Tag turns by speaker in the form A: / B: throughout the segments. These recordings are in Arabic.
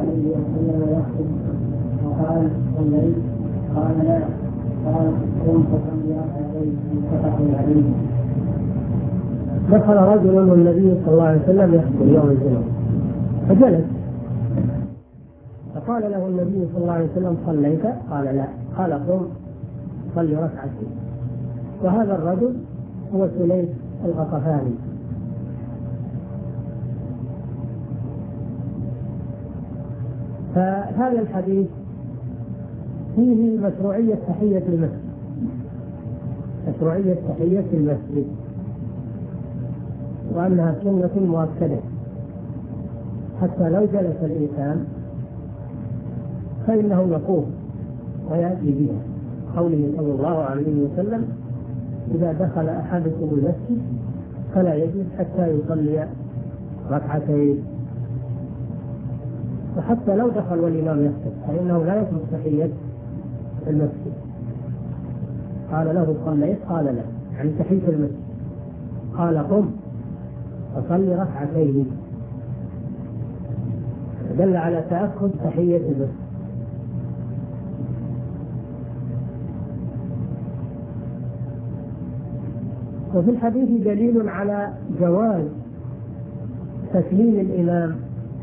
A: عليه وسلم يخطب وقال صليت؟ قال لا. قال قم فصل ركعتين متفق عليه.
B: دخل رجل والنبي صلى الله عليه وسلم يخطب يوم الجمعة فجلس، فقال له النبي صلى الله عليه وسلم صليت؟ قال لا. قال قم صل ركعتين. وهذا الرجل هو سليك الغطفاني. فهذا الحديث فيه مشروعية تحية المسجد، مشروعية تحية المسجد، وأنها سنة مؤكدة حتى لو جلس الإنسان فإنه يقوم ويأتي بها. قوله صلى الله عليه وسلم إذا دخل أحدكم المسجد فلا يجلس حتى يصلي ركعتين. وحتى لو دخل والإمام يخطب فإنه لا يترك تحية المسجد. قال له صليت؟ قال لا، يعني تحية المسجد. قال قم فصلي ركعتين، دل على تأخذ تحية المسجد. وفي الحديث دليل على جواز تسليم الإمام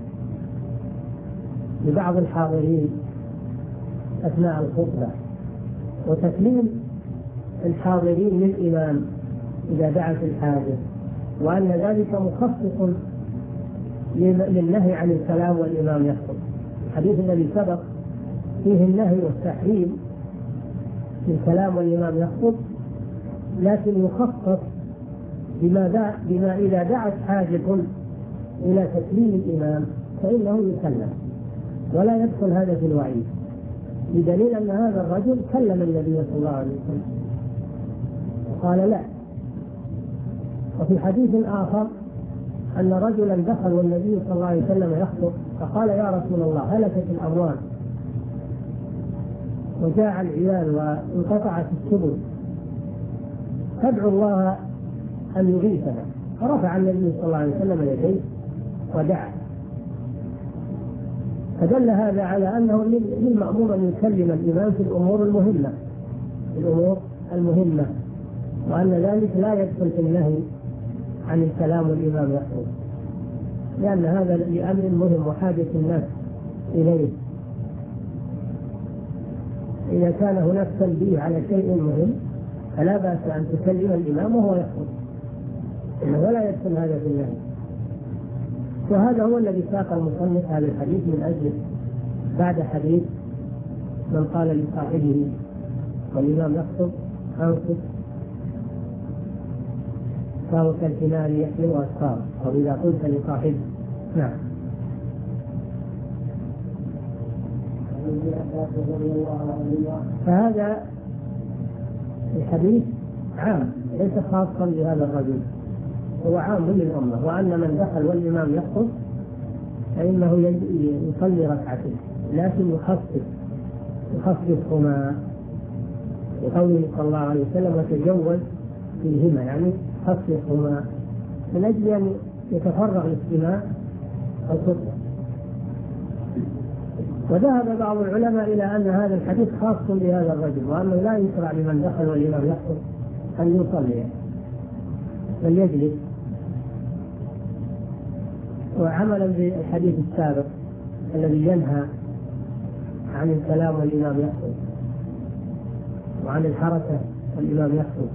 B: لبعض الحاضرين أثناء الخطبة، وتسليم الحاضرين للإمام إذا دعت الحاجة، وأن ذلك مخصص للنهي عن الكلام والإمام يخطب. الحديث الذي سبق فيه النهي والتحريم للكلام والإمام يخطب، لكن يخصص بما إذا دعت حاجة إلى تسليم الإمام فإنه يسلم ولا يدخل هذا في الوعيد، بدليل أن هذا الرجل كلم النبي صلى الله عليه وسلم وقال لا. وفي حديث آخر أن رجلا دخل والنبي صلى الله عليه وسلم يخطب فقال يا رسول الله هلكت الأموال وجاع العيال وانقطعت السبل فادعوا الله أن يغيثنا. فرفع النبي صلى الله عليه وسلم يديه ودعا. فدل هذا على أنه للمأمور أن يكلم الإمام في الأمور المهمة، وأن ذلك لا يدخل في النهي عن الكلام والإمام يخطب، لأن هذا لأمر مهم وحاجة الناس إليه. إذا كان هناك تنبيه على شيء مهم فلا بأس أن تكلم الإمام وهو يخطب، ولا يدخل هذا في النهي. وهذا هو الذي ساق المصنف هذا الحديث من أجل بعد حديث من قال لصاحبه والإمام يخطب أنصت فهو كالحمار يحمل أسفاره، أو إذا قلت لصاحبه. نعم. فهذا الحديث عام ليس خاصا بهذا الرجل، هو عام للأمة، وأن من دخل والإمام يخطب فإنه يصلي ركعتين، لكن يخصصهما بقوله صلى الله عليه وسلم وتجوز فيهما، يعني يخصصهما من أجل أن يتفرغ لاستماع الخطبة. وذهب بعض العلماء إلى أن هذا الحديث خاص بهذا الرجل، وأنه لا يشرع لمن دخل والإمام يخطب أن يصلي بل يجلس، وعملا بالحديث السابق الذي ينهى عن الكلام والإمام يخطب وعن الحركة والإمام يخطب،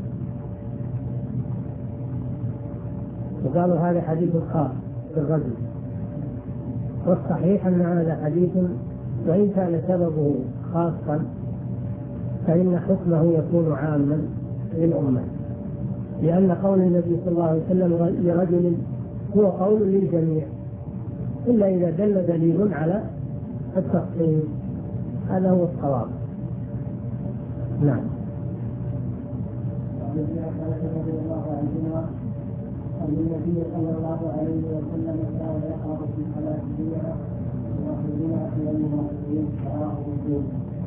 B: وقالوا هذا حديث خاص بالرجل. والصحيح أن هذا حديث وإن كان سببه خاصا فإن حكمه يكون عاما للأمة، لأن قول النبي صلى الله عليه وسلم لرجل هو قول للجميع إلا إذا دل دليل على التخصيص، هذا هو الصواب. نعم.
A: النبي صلى الله عليه وسلم كان يقرأ في صلاة الجمعة ويخرجنا إلى المنافقين رواه مسلم.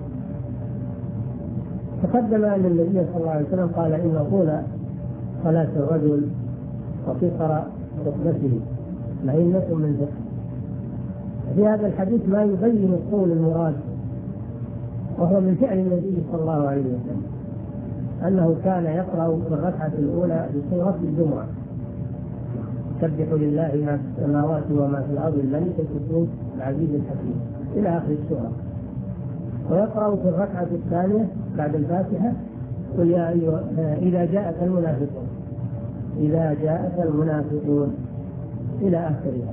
B: تقدم أن النبي صلى الله عليه وسلم قال إن طول صلاة الرجل وقصر خطبته مئنة من ذكر، في هذا الحديث ما يبين طول المراد، وهو من فعل النبي صلى الله عليه وسلم أنه كان يقرأ في الركعة الأولى بسورة الجمعة: سبح لله ما في السماوات وما في الأرض الملك القدوس العزيز الحكيم إلى آخر السورة. ويقرأ في الركعة الثانية بعد الفاتحة: قل يا أيها إذا جاءك المنافقون، إذا جاءك المنافقون إلى آخرها.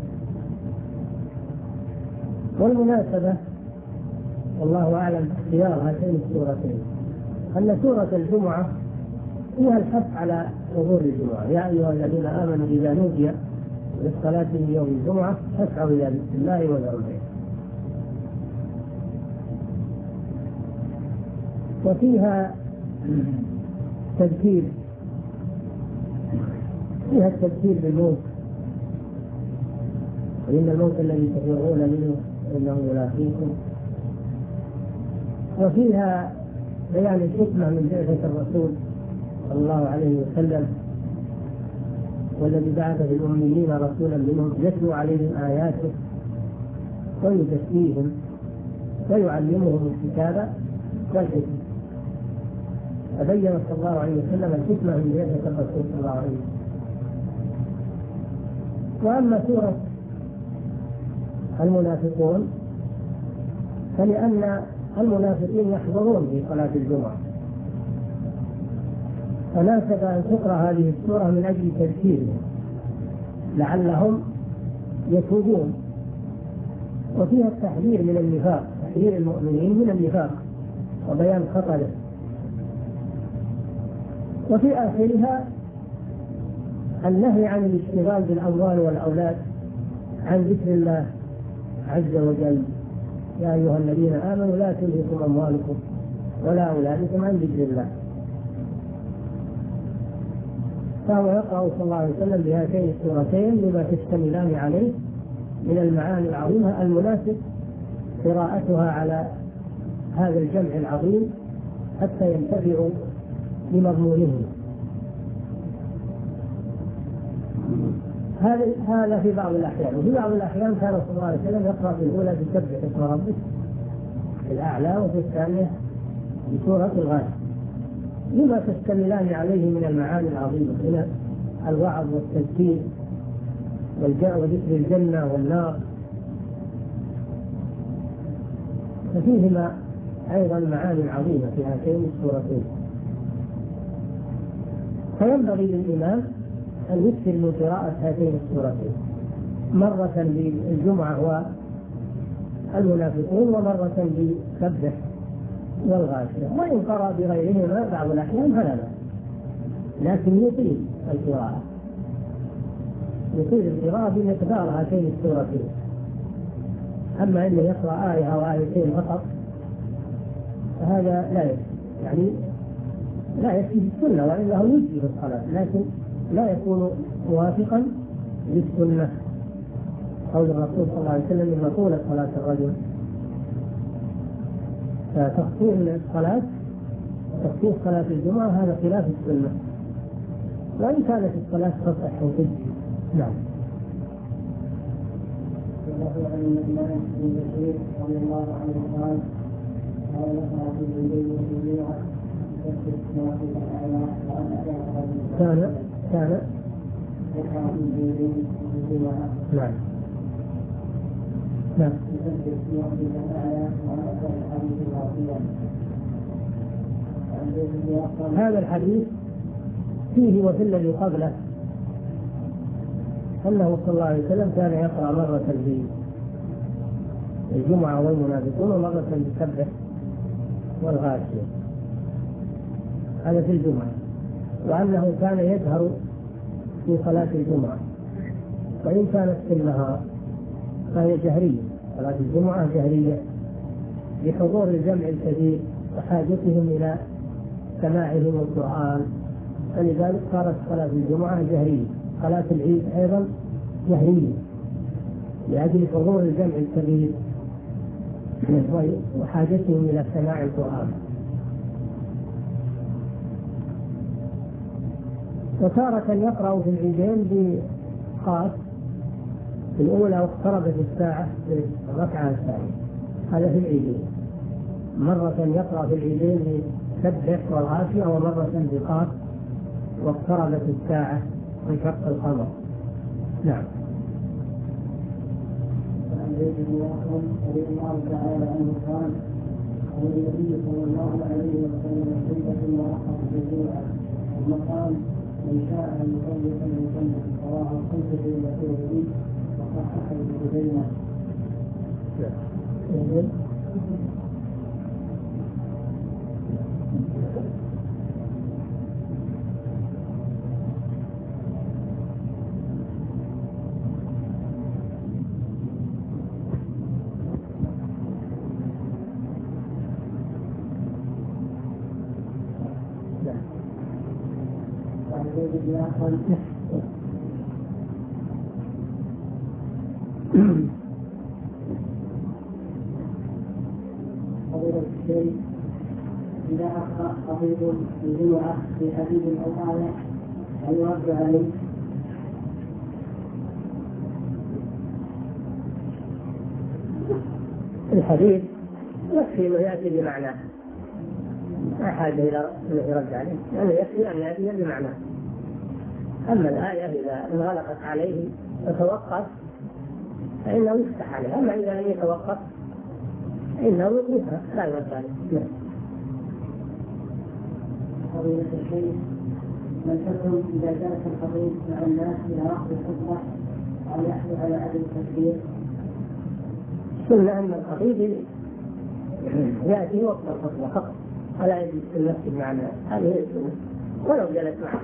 B: والمناسبة والله أعلم اختيار هاتين السورتين أن سورة الجمعة فيها الحث على حضور الجمعة: يا أيها الذين آمنوا إذا نودي للصلاة من يوم الجمعة فاسعوا إلى ذكر الله وذروا البيع. وفيها تذكير، فيها التذكير بالموت: وإن الموت الذي تفرغون منه إنه ملاقيكم. وفيها بيان الحكمة من بعثة الرسول صلى الله عليه وسلم: والذي بعث في الأميين رسولا منهم يتلو عليهم آياته ويزكيهم ويعلمهم الكتاب والحكمة. فبين صلى الله عليه وسلم الحكمة من بعثة الرسول صلى الله عليه وسلم. وأما سورة المنافقون فلأن المنافقين يحضرون في صلاة الجمعة، فناسب أن تقرأ هذه السورة من أجل تذكيرهم لعلهم يتوبون. وفيها التحذير من النفاق، تحذير المؤمنين من النفاق وبيان خطره. وفي آخرها النهي عن الاشتغال بالأموال والأولاد عن ذكر الله عز وجل: يا أيها الذين آمنوا لا تلهكم أموالكم ولا أولادكم عن ذكر الله. فهو يقرأ صلى الله عليه وسلم بهاتين السورتين لما تشتملان عليه من المعاني العظيمة المناسب قراءتها على هذا الجمع العظيم حتى ينتفعوا بمضمونهم. هذا في بعض الأحيان. وفي بعض الأحيان كان صلى الله عليه وسلم يقرأ في الأولى بسبح اسم ربك الأعلى، وفي الثانية بسورة الغاشية لما تشتملان عليه من المعاني العظيمة من الوعظ والتذكير وذكر الجنة والنار. ففيهما أيضا معاني عظيمة في هاتين السورتين. فينبغي للإمام أن يكثر من قراءة هاتين السورتين، مرة بالجمعة والمنافقون ومرة بسبح والغاشية. وإن قرأ بغيرهما بعض الأحيان فلا بأس، لكن يطيل القراءة، يطيل القراءة بمقدار هاتين السورتين. أما أنه يقرأ آية أو آيتين فقط فهذا لا يكفي، يعني لا يكفي السنة، وإنه يجزي في الصلاة لكن لا يكون موافقا للسنة. قول الرسول صلى الله عليه وسلم: إن طولت صلاة الرجل. فتخصيص صلاة الجمعة هذا خلاف السنة، وإن كانت الصلاة تصح وتجزي. نعم.
A: عن النعمان بن بشير رضي الله عنه قال: قال نفع في الليل والجمعة
B: كان نعم نعم. هذا الحديث فيه وفي الذي قبله أنه صلى الله عليه وسلم كان يقرأ مرة بالجمعة والمنافقون ومرة بالسبح والغاشية، هذا في الجمعة. وأنه كان يجهر في صلاة الجمعة، وإن كانت في النهار فهي جهرية. صلاة الجمعة جهرية لحضور الجمع الكبير وحاجتهم إلى سماعهم القرآن، فلذلك صارت صلاة الجمعة جهرية. صلاة العيد أيضا جهرية لأجل حضور الجمع الكبير وحاجتهم إلى سماع القرآن. وتارة يقرأ في العيدين بخاص الأولى واقتربت الساعة في الركعة الثانية، هذا في العيدين، مرة يقرأ في العيدين بسبح والغاشية، ومرة بقاف واقتربت الساعة وانشق القمر. نعم.
A: وعن زيد بن أسلم رضي الله تعالى عنه قال قال النبي صلى الله عليه وسلم سنة ورحمة بالجمعة، ثم قال من شاء أن يصلي فليصلي، رواه الخمسة والترمذي وصححه ابن خزيمة. فضيلة الشيخ، إذا أخطأ خطيب الجمعة في حديث أو آية هل يرد عليه؟
B: الحديث يكفي أنه يأتي بمعناه، لا حاجة إلى أنه يرد عليه، لأنه يكفي أن يأتي بمعناه. أما الآية إذا انغلقت عليه وتوقف فإنه يفتح عليه، أما إذا لم يتوقف فإنه يترك لا يرد عليه.
A: فضيلة الشيخ، ما الحكم إذا جلس الخطيب مع الناس إلى وقت الخطبة أو يحث على عدم التكبير؟
B: قلنا أن الخطيب يأتي وقت الخطبة فقط ولا يجلس في المسجد مع الناس، هذه هي السنة، ولو جلس معه.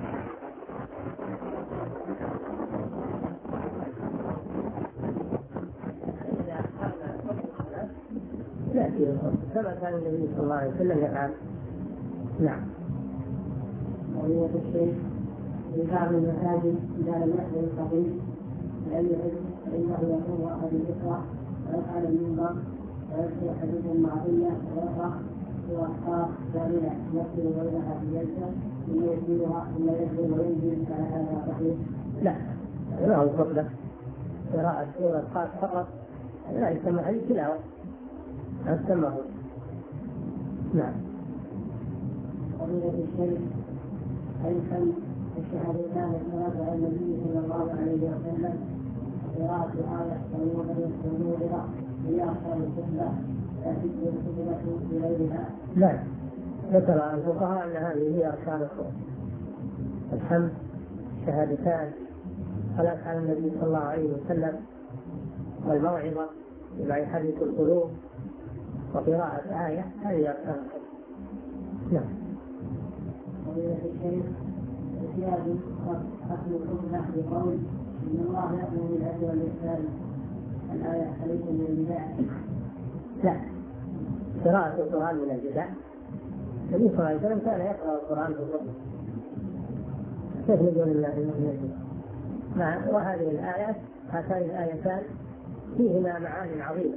B: يأتي كما كان النبي صلى الله عليه وسلم يفعل. نعم.
A: فضيلة الشيخ، في بعض المساجد إذا لم يحضر الخطيب لأن يعد فإنه يكون أحد الإقرأ ويفعل المنبر ويذكر حديثا معطية ويقرأ وأخطاء كاملة يقتل بينها في جلسة ثم يزيدها ثم يدخل وينزل، على هذا صحيح؟
B: لا، لا هو الخطبة قراءة سورة قاف فقط لا يسمى هذه تلاوة، لا تسمى. نعم.
A: فضيلة الشيخ، هل كان الشهادتان الصلاة على النبي صلى الله عليه وسلم قراءة آية والموعظة هي أركان الخطبة لا تجزي الخطبة بغيرها؟
B: لا، ذكر الفقهاء أن هذه هي أركان الخطبة: الحمد، الشهادتان، الصلاة على النبي صلى الله عليه وسلم، والموعظة بما يحرك القلوب، وقراءة آية، هذه أركان الخطبة. نعم.
A: فضيلة الشيخ، زيادة ختم الخطبة بقول إن الله يأمر بالعدل والإحسان، الآية عليكم من البدع؟
B: لا، قراءة القرآن من البدع. النبي صلى الله عليه وسلم كان يقرأ القرآن في الخطبة، كيف نقول الله من البدع؟ وهذه الآيات، هاتان الآيتان فيهما معاني عظيمة،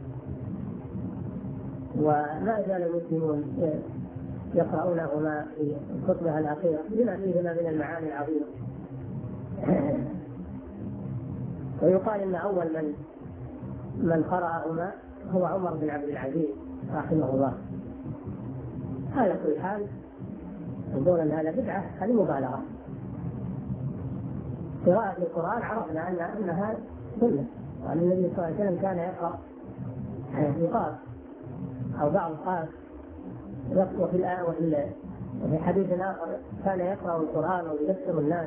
B: وما زال المسلمون يقرؤونهما في الخطبة الأخيرة بما فيهما من المعاني العظيمة. ويقال إن أول من قرأهما هو عمر بن عبد العزيز رحمه الله. على كل حال نقول أن هذا بدعة، هذه مبالغة. قراءة القرآن عرفنا أنها سنة، وأن النبي صلى الله عليه وسلم كان يقرأ بقاف أو بعض قاف، وفي حديث آخر كان يقرأ القرآن ويذكر الناس،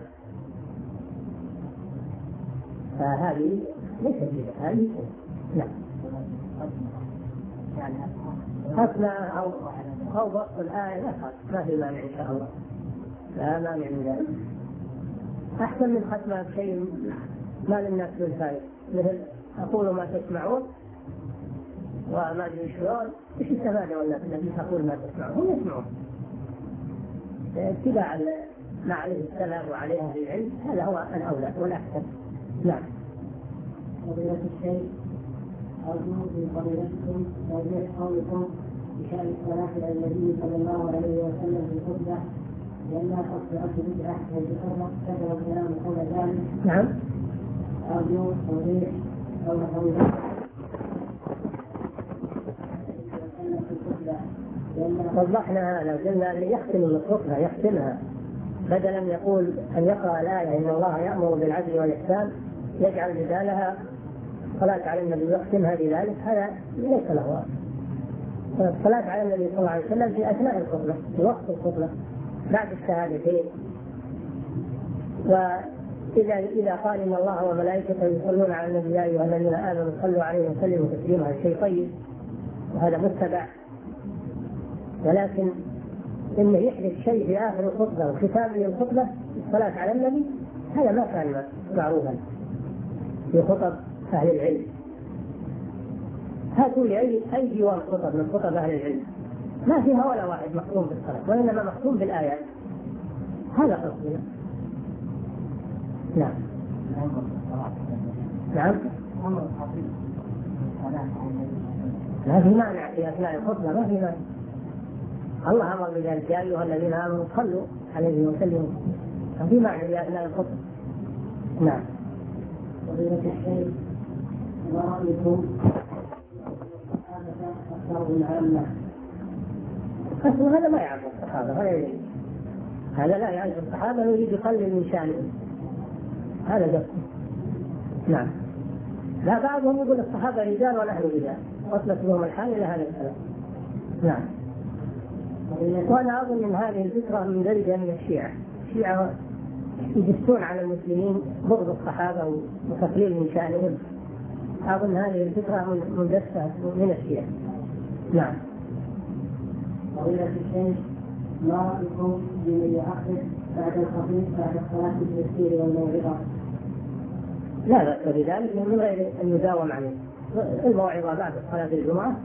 B: فهذه ليست بدعة، هذه نعم. ختمة أو ضبط الآية لا خالص، ما في مانع إن شاء الله، لا مانع من ذلك. أحسن من ختمة بشيء ما للناس بالفائدة، مثل أقول ما تسمعون وما أدري شلون، إيش السفادة ولا الذي تقول ما تسمعون؟ هم يسمعون اتباع ما عليه السلف وعليه أهل العلم، هذا هو الأولى والأحسن. نعم.
A: فضيلة الشيخ، أرجو من فضيلتكم توضيح قولكم بشأن الصلاة على النبي صلى الله عليه وسلم في الخطبة لأنها قد تعد بدعة، وبحرمة كثر الكلام حول ذلك.
B: نعم.
A: أرجو توضيح أو نحوها.
B: وضحنا هذا قلنا أن يختم الخطبة يختمها بدلا يقول أن يقرأ الآية إن الله يأمر بالعدل والإحسان يجعل بدالها صلاة على النبي يختمها بذلك، هذا ليس له أصل. الصلاة على النبي صلى الله عليه وسلم في أثناء الخطبة في وقت الخطبة بعد الشهادتين. وإذا قال إن الله وملائكته يصلون على النبي يا أيها الذين آمنوا صلوا عليه وسلموا تسليما شيء طيب وهذا متبع، ولكن إنه يحدث شيء في آخر الخطبة وختام للخطبة الصلاة على النبي هذا ما كان معروفا في خطب أهل العلم. هاتوا لي أي ديوان خطب من خطب أهل العلم ما فيها ولا واحد مختوم بالصلاة وإنما مختوم بالآيات. هذا قصدنا. نعم نعم لا في معنى في أثناء الخطبة، ما في معنى. الله أمر بذلك يا أيها الذين آمنوا صلوا عليه وسلموا، ما في معنى في أثناء الخطبة. نعم.
A: فضيلة الشيخ ما رأيكم أكثر من عامة؟
B: هذا ما يعرف الصحابة، هذا لا يعرف الصحابة يريد يقلل من شأنهم، هذا قصده. نعم. لا بعضهم يقول الصحابة رجال ونحن رجال وصلت بهم الحال إلى هذا الكلام. نعم. وأنا أظن أن هذه الفكرة مندرجة من الشيعة يجسون على المسلمين بغض الصحابة وتقليل من شأنهم. أظن هذه الفكرة مندسة من الشيعة. نعم.
A: فضيلة الشيخ ما رأيكم بمن يؤخر بعد الخطيب بعد الصلاة بالتفسير والموعظة؟
B: لا بأس بذلك من غير أن يداوم عليه. الموعظة بعد صلاة الجمعة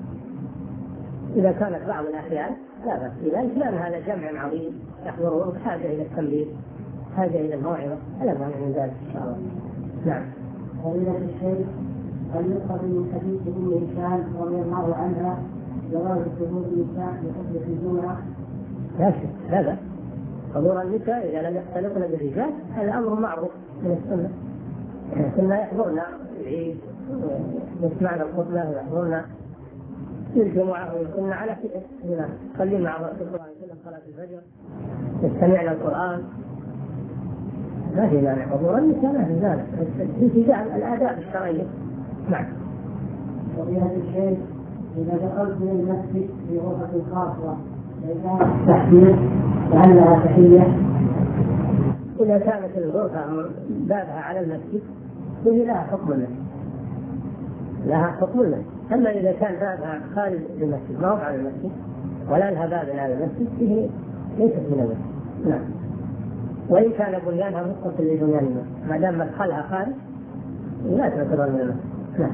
B: إذا كانت بعض الأحيان لا بأس بذلك، لأن هذا جمع عظيم يحضرون بحاجة إلى التنبيه حاجة إلى الموعظة، لا مانع من ذلك إن شاء الله. نعم.
A: فضيلة الشيخ هل يؤخذ من حديث أم هشام رضي الله عنها جواز حضور النساء لخطبة الجمعة؟
B: لا شك هذا حضور النساء إذا لم يختلطن بالرجال هذا أمر معروف من السنة. كنا يحضرنا العيد يسمعنا الخطبة ويحضرنا في الجمعة ويكون على كده هنا صلينا مع رسول الله صلى الله عليه وسلم صلاة الفجر يستمعنا القرآن، ما في مانع حضور النساء، ما في ذلك اتباع الآداب الشرعية. نعم.
A: فضيلة الشيخ إذا دخلت من المسجد في غرفة خاصة فإذا تحية لعلها تحية؟
B: إذا كانت الغرفة بابها على المسجد فهي لها حكم المسجد، لها حكم المسجد. أما إذا كان بابها خارج المسجد ما هو على المسجد ولا لها باب على المسجد فيه ليست من المسجد. نعم. وإن كان بنيانها متصل ببنيان المسجد ما دام مدخلها خارج لا تعتبر من المسجد. نعم.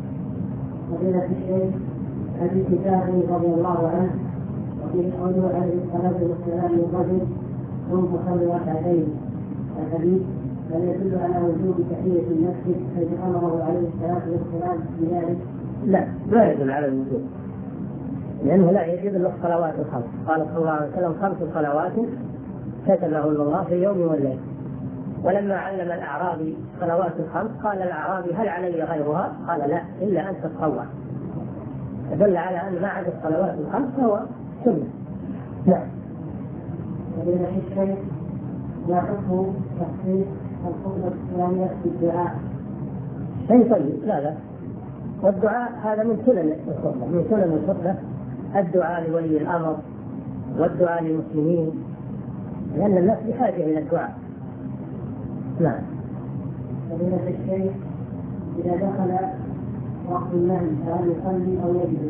A: فضيلة الشيخ حديث جابر رضي الله عنه وفي قوله عليه الصلاة والسلام للرجل قم فصل ركعتين، الحديث بل يدل على وجوب تحية المسجد حيث أمره عليه الصلاة والسلام بذلك؟
B: لا ما يدل على الوجوب، لأنه لا يجب إلا الصلوات الخمس. قال صلى الله عليه وسلم 5 صلوات كتبهن الله في يوم والليل. ولما علم الأعرابي صلوات الخمس قال الأعرابي هل علي غيرها؟ قال لا إلا أن تتطوع، فدل على أن ما عدا الصلوات الخمس هو سنة. نعم.
A: فضيلة الشيخ ما حكم تخصيص الخطبة الإسلامية بالدعاء؟
B: شيء طيب لا والدعاء هذا من سنن الخطبة، من سنن الخطبة الدعاء لولي الأمر والدعاء للمسلمين، لأن الناس بحاجة إلى الدعاء. نعم.
A: فضيلة الشيخ إذا دخل وقت النهي فهل يصلي أو يجلس؟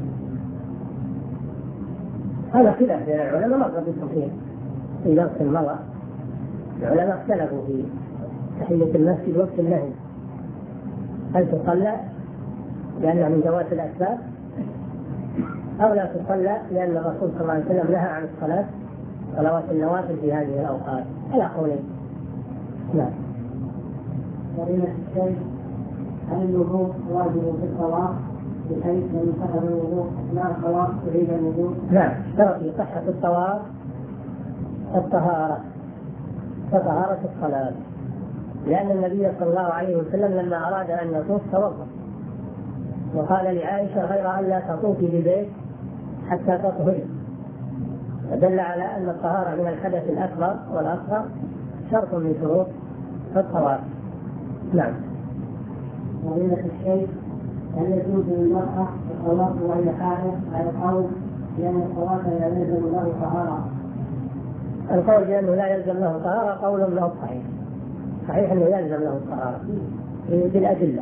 B: هذا خلاف بين العلماء مرة بالتفصيل في درس المرأة. العلماء اختلفوا في تحية المسجد وقت النهي، هل تصلى لأنها من ذوات الأسباب أو لا تصلى لأن الرسول صلى الله عليه وسلم نهى عن الصلاة صلوات النوافل في هذه الأوقات؟ على قولين. نعم.
A: فضيلة الشيخ هل الوضوء واجب في الطواف بحيث من فقد الوضوء أثناء الطواف يعيد الوضوء؟
B: نعم. اشترط في صحة الطواف الطهارة كطهارة الصلاة، لأن النبي صلى الله عليه وسلم لما أراد أن يطوف توضأ وقال لعائشة غير أن لا تطوفي بالبيت حتى تطهري، فدل على أن الطهارة من الحدث الأكبر والأصغر شرط من شروط الطواف. نعم.
A: فضيلة الشيخ، هل يجوز للمرأة الطواف وهي حائض على القول لأن الطواف لا يلزم له طهارة؟
B: القول بأنه لا يلزم له طهارة قول له صحيح، صحيح أنه يلزم له الطهارة بالأدلة.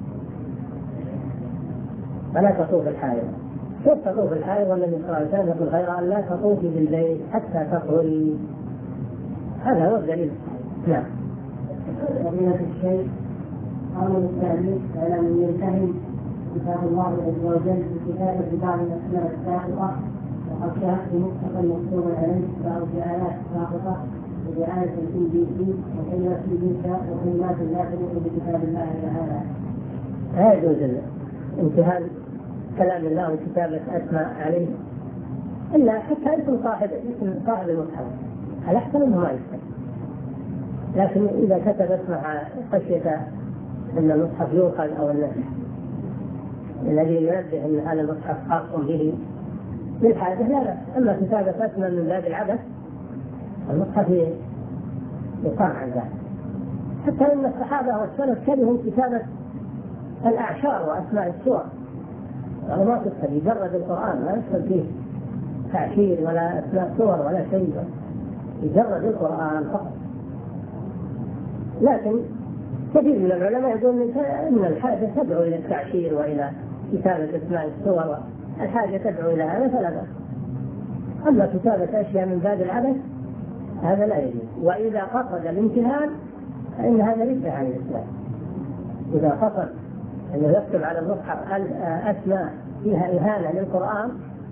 B: فلا تطوف الحائض، كيف تطوف الحائض والنبي صلى الله عليه وسلم يقول غير أن لا تطوفي بالبيت حتى تطهري، هذا هو الدليل. نعم.
A: فضيلة الشيخ، قول التعليق على من يلتهم كتاب الله عز وجل بكتابة بعض الأسماء الساقطة، وقد شاهدت مكتبا مكتوبا عليه بعض الآيات الساقطة وبآية الإنجيل وكلمة موسى وكلمات لا تليق بكتاب الله تعالى.
B: لا يجوز انتهاء كلام الله وكتابة أسماء عليه، إلا حتى اسم صاحب المصحف على أحسن أنه ما يكتب، لكن إذا كتب اسمها خشية أن المصحف يؤخذ أو الذي ينبه أن هذا المصحف خاص به بالحاجة لا بأس. أما كتابة أسماء من باب العبث المصحف يقام عن ذلك، حتى أن الصحابة والسلف كرهوا كتابة الأعشار وأسماء السور، وما تكتب يجرد القرآن ما يكتب فيه تعشير ولا أسماء سور ولا شيء، يجرد القرآن فقط. لكن كثير من العلماء يقول أن الحاجة تدعو إلى التعشير وإلى كتابة أسماء السور، الحاجة تدعو إلى هذا فلا بأس. أما كتابة أشياء من باب العبث هذا لا يجوز. وإذا قصد الامتهان فإن هذا ليس عن الإسلام. إذا قصد أنه يكتب على المصحف أسماء فيها إهانة للقرآن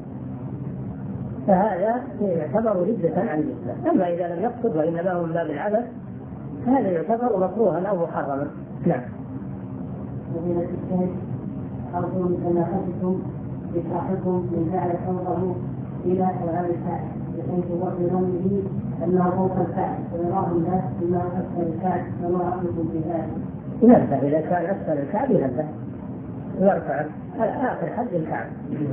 B: فهذا يعتبر ردة عن الإسلام. أما إذا لم يقصد وإنما هو من باب العبث هذا يعتبر مكروها أو محرما. نعم.
A: فضيلة الشيخ، أرجو من سماحتكم بشرحكم من جعل صوته إلى هذا الكعب بحيث يوصل به أنه فوق الكعب ويراه الناس أنه أسفل الكعب، فما رأيكم في ذلك؟
B: ينبه إذا كان أسفل الكعب ينبه ويرفع آخر حد الكعب.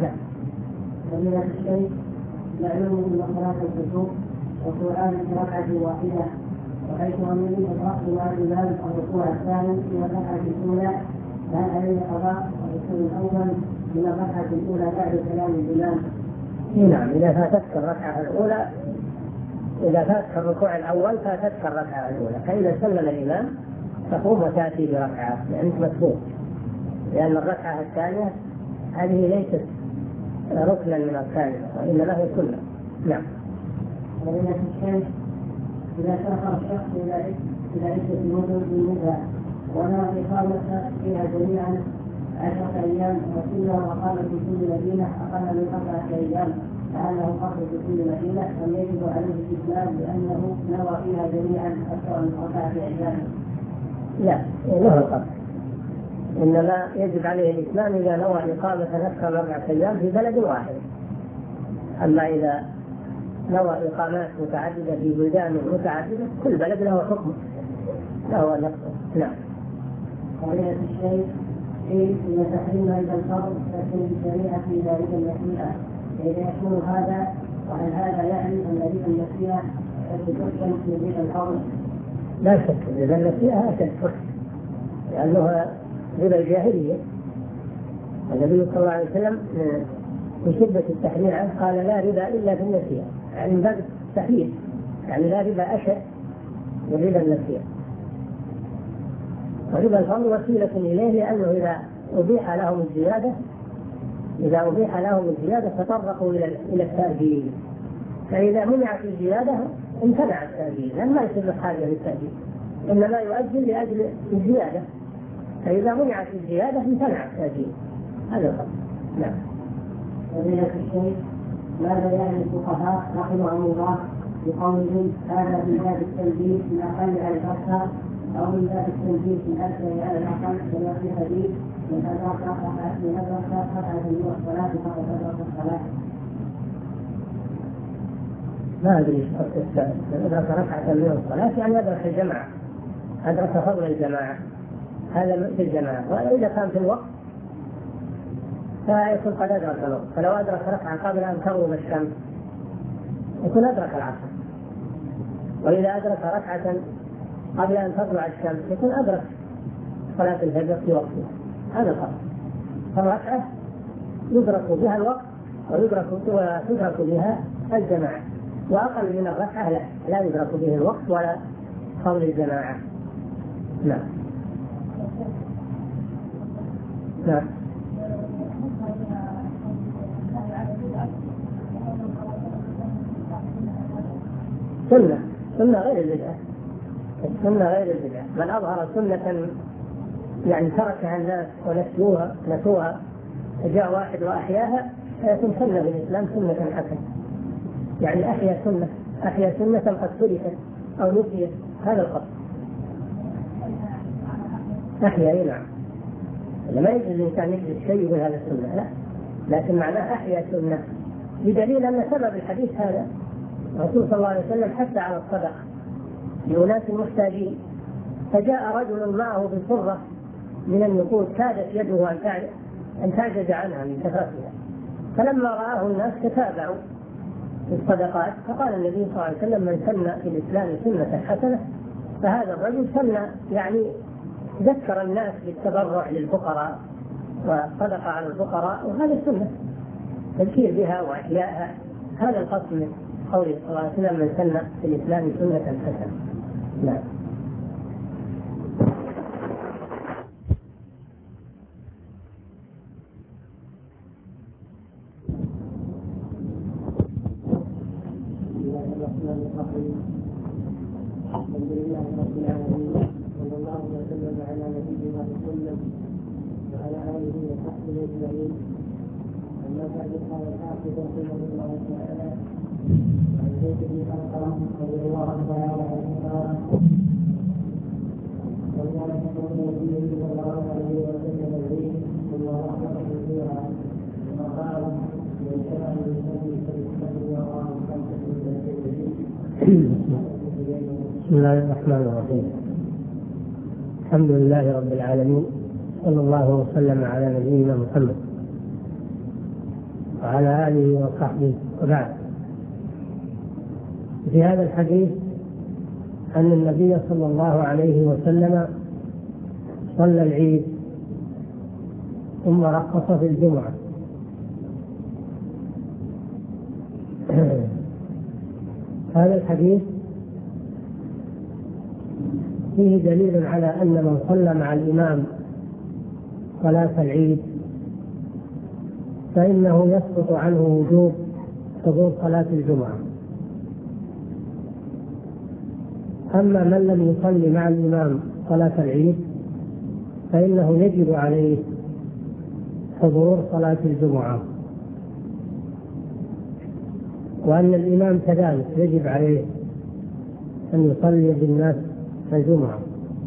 A: فضيلة الشيخ، معلوم من صلاة الكسوف وقرآن ركعة واحدة، وحيث أمني أدركت مع الإمام الركوع الثاني من الركعة الأولى، فهل عليه قضاء ويكون الأول من الركعة الأولى بعد كلام الإمام؟
B: نعم، إذا فاتتك الركعة الأولى، إذا فاتك الركوع الأول فاتتك الركعة الأولى، فإذا سلم الإمام تقوم وتأتي بركعة لأنك مسبوق، لأن الركعة الثانية هذه ليست ركنا من الثانية وإنما هي سنة. نعم.
A: فضيلة الشيخ، إذا سافر الشخص إلى عدة مدن بالنسبة ونرى إقامة فيها جميعا 10 أيام وكلها وقام في كل مدينة أقل من 4 أيام، فأنه قصر في كل مدينة أم يجب عليه الإسلام لأنه نوى فيها جميعا أكثر من 4 أيام؟
B: لا، له القصر، إنما يجب عليه الإسلام إذا نوى إقامة أكثر من 4 أيام في بلد واحد. أما إذا نوى إقامات متعددة في بلدان متعددة كل بلد له حكم له نفسه. نعم.
A: فضيلة الشيخ، إن تحريم ربا الفضل تكون الشريعة في ذلك المسيئة، فإذا يكون هذا وهل هذا يعني أن ربا المسيئة تحكم في ربا الفضل؟
B: لا شك ربا المسيئة أشد لأنه ربا الجاهلية. النبي صلى الله عليه وسلم في شدة التحريم قال لا ربا إلا في النسيئة، يعني من باب التحريم، يعني لا ربا أشد من ربا النسيئة. وربا الفضل وسيلة إليه، لأنه إذا أبيح لهم الزيادة تطرقوا إلى التأجيل، فإذا منعت الزيادة امتنع التأجيل، لأن ما يصير حاجة للتأجيل، إنما يؤجل لأجل الزيادة، فإذا منعت الزيادة امتنع التأجيل. هذا القصد. نعم.
A: فضيلة الشيخ، ماذا يعني الفقهاء رحمهم الله بقولهم هذا من باب التنبيه من أقل على الأكثر أو من باب التنبيه من أكثر على الأقل، كما في حديث من أدرك ركعة من الصلاة فقد أدرك الصلاة؟
B: ما أدري إذا ركعة من الصلاة يعني أدرك الجماعة، أدرك فضل الجماعة، هذا في الجماعة. وإذا كان في الوقت فيكون قد أدرك الوقت، فلو أدرك ركعة قبل أن تغرب الشمس يكون أدرك العصر، وإذا أدرك ركعة قبل أن تطلع الشمس يكون أدرك صلاة الفجر في وقتها. هذا الفرق. فالركعة يدرك بها الوقت وتدرك بها الجماعة، وأقل من الركعة لا يدرك به الوقت ولا فضل الجماعة. نعم. نعم. سنة غير البدعة. السنة غير البدعة. من أظهر سنة يعني تركها الناس ونسوها جاء واحد وأحياها فيكون سنة بالإسلام، سنة حسنة. يعني أحيا سنة قد تركت أو نسيت، هذا القصد. أحيا نعم. ما يجوز الإنسان يجلس شيء يقول هذا السنة، لا، لكن معناه أحيا سنة، بدليل أن سبب الحديث هذا الرسول صلى الله عليه وسلم حث على الصدقة لأناس محتاجين، فجاء رجل معه بصرة من النقود كادت يده أن تعجز عنها من كثرتها، فلما رآه الناس تتابعوا في الصدقات، فقال النبي صلى الله عليه وسلم: من سن في الإسلام سنة حسنة. فهذا الرجل سن يعني ذكر الناس بالتبرع للفقراء والصدقة على الفقراء، وهذا السنة تذكير بها وإحيائها. هذا القصد من قوله صلى الله عليه وسلم: من سن في الإسلام سنة حسنة. نعم.
A: الحمد لله رب العالمين، صلى الله وسلم على نبينا محمد وعلى آله وصحبه أجمعين. أما بعد، قال الحافظ رحمه الله تعالى عن زيد بن أرقم رضي الله تعالى عنه قال: وكان يقول النبي صلى الله عليه وسلم العيد ثم رحمه كثيرا، وقال: من شاء يصلي فليصلي وراء خمسة من العيد.
B: بسم الله الرحمن الرحيم. الحمد لله رب العالمين، صلى الله وسلم على نبينا محمد وعلى آله وصحبه. وبعد، في هذا الحديث أن النبي صلى الله عليه وسلم صلى العيد ثم رخص في الجمعة. هذا الحديث فيه دليل على أن من صلى مع الإمام صلاة العيد فإنه يسقط عنه وجوب حضور صلاة الجمعة. أما من لم يصلي مع الإمام صلاة العيد فإنه يجب عليه حضور صلاة الجمعة، وأن الإمام كذلك يجب عليه أن يصلي بالناس الجمعة.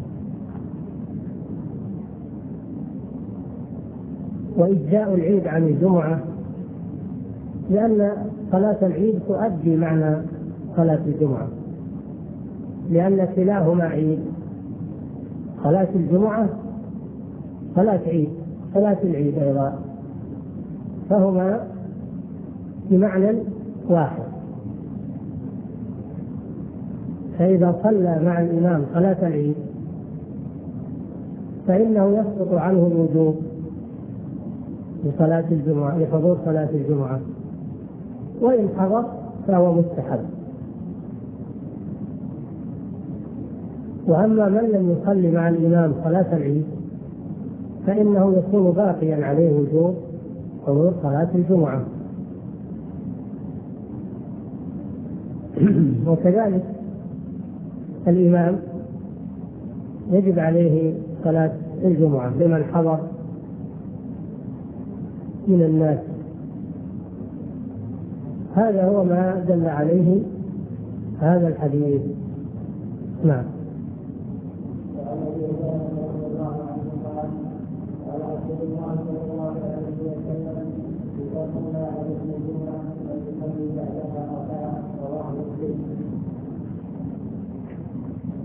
B: وإجزاء العيد عن الجمعة لأن صلاة العيد تؤدي معنى صلاة الجمعة، لأن كلاهما عيد. صلاة الجمعة صلاة عيد، صلاة العيد أيضا، فهما بمعنى واحد. فإذا صلى مع الإمام صلاة العيد فإنه يسقط عنه الوجوب لصلاة الجمعة، لحضور صلاة الجمعة، وإن حضر فهو مستحب. وأما من لم يصلي مع الإمام صلاة العيد فإنه يكون باقيا عليه وجوب حضور صلاة الجمعة. وكذلك الإمام يجب عليه صلاة الجمعة لمن حضر من الناس. هذا هو ما دل عليه هذا الحديث. نعم.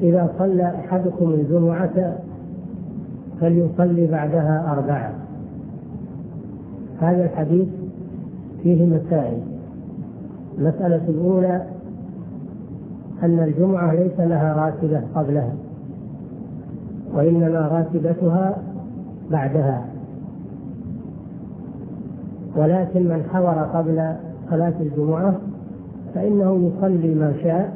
B: إذا صلى أحدكم الجمعة فليصلي بعدها 4. هذا الحديث فيه مسائل. المسألة الأولى أن الجمعة ليس لها راتبة قبلها، وإنما راتبتها بعدها، ولكن من حضر قبل صلاة الجمعة فإنه يصلي ما شاء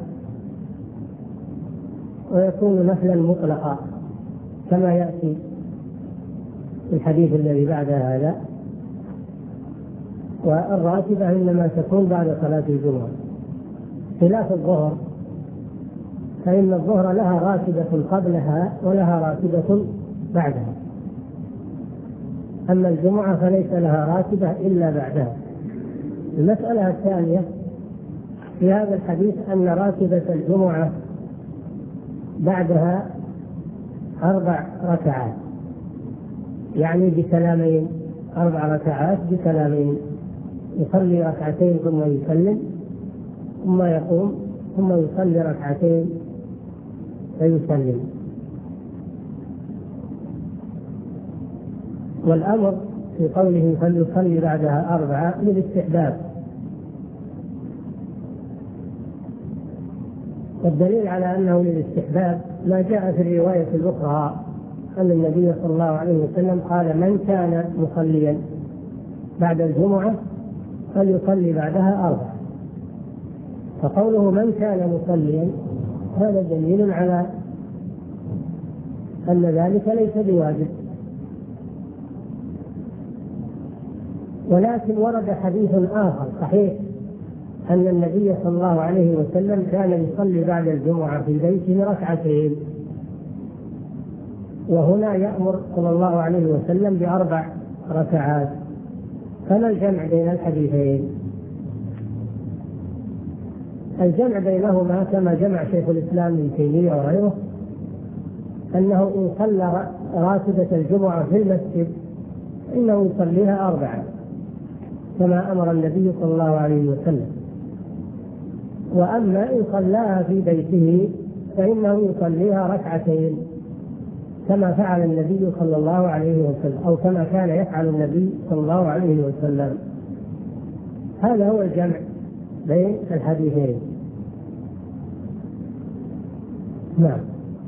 B: ويكون نفلا مطلقا كما يأتي في الحديث الذي بعد هذا. والراتبة إنما تكون بعد صلاة الجمعة، خلاف الظهر، فإن الظهر لها راتبة قبلها ولها راتبة بعدها، أما الجمعة فليس لها راتبة إلا بعدها. المسألة الثانية في هذا الحديث أن راتبة الجمعة بعدها 4 ركعات، يعني بسلامين، 4 ركعات بسلامين، يصلي ركعتين ثم يسلم ثم يقوم ثم يصلي ركعتين فيسلم. والأمر في قوله فليصلي بعدها 4 للاستحباب، والدليل على أنه للاستحباب ما جاء في الرواية الأخرى أن النبي صلى الله عليه وسلم قال من كان مصليا بعد الجمعة فليصلي بعدها 4. فقوله من كان مصليا هذا دليل على أن ذلك ليس بواجب. ولكن ورد حديث آخر صحيح أن النبي صلى الله عليه وسلم كان يصلي بعد الجمعة في بيته 2 ركعتين، وهنا يأمر صلى الله عليه وسلم ب4 ركعات. فما الجمع بين الحديثين؟ الجمع بينهما كما جمع شيخ الإسلام ابن تيمية وغيره أنه إن صلى راتبة الجمعة في المسجد إنه يصليها 4 كما أمر النبي صلى الله عليه وسلم، وأما إن صلاها في بيته فإنه يصليها 2 ركعات كما فعل النبي صلى الله عليه وسلم، أو كما كان يفعل النبي صلى الله عليه وسلم. هذا هو الجمع بين الحديثين. نعم.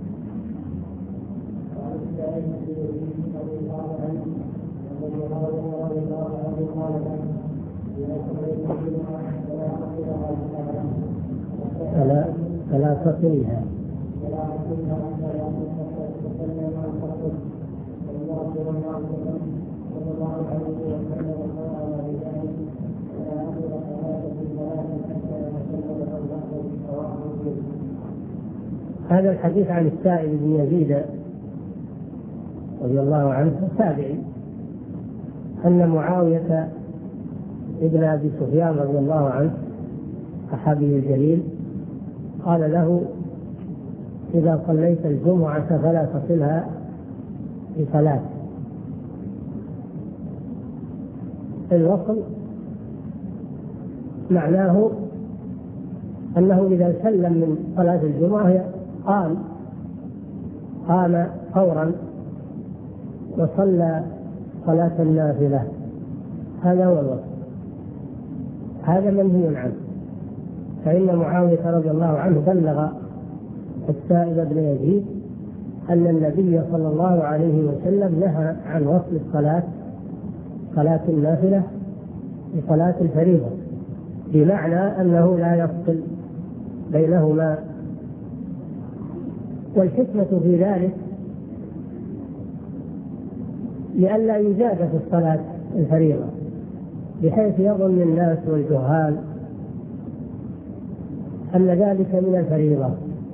B: فلا تصلها. هذا الحديث عن السائب بن يزيد رضي الله عنه التابعي أن معاوية ابن أبي سفيان رضي الله عنه صحابي الجليل قال له إذا صليت الجمعة فلا تصلها بصلاة. الوصل معناه أنه إذا سلم من صلاة الجمعة قام فورا وصلى صلاة النافلة، هذا هو الوصل، هذا منهي عنه. فإن معاوية رضي الله عنه بلغ السائب بن يزيد أن النبي صلى الله عليه وسلم نهى عن وصل الصلاة، صلاة النافلة بصلاة الفريضة، بمعنى أنه لا يفصل بينهما. والحكمة في ذلك لئلا يزاد في الصلاة الفريضة بحيث يظن الناس والجهال أن ذلك من الفريضة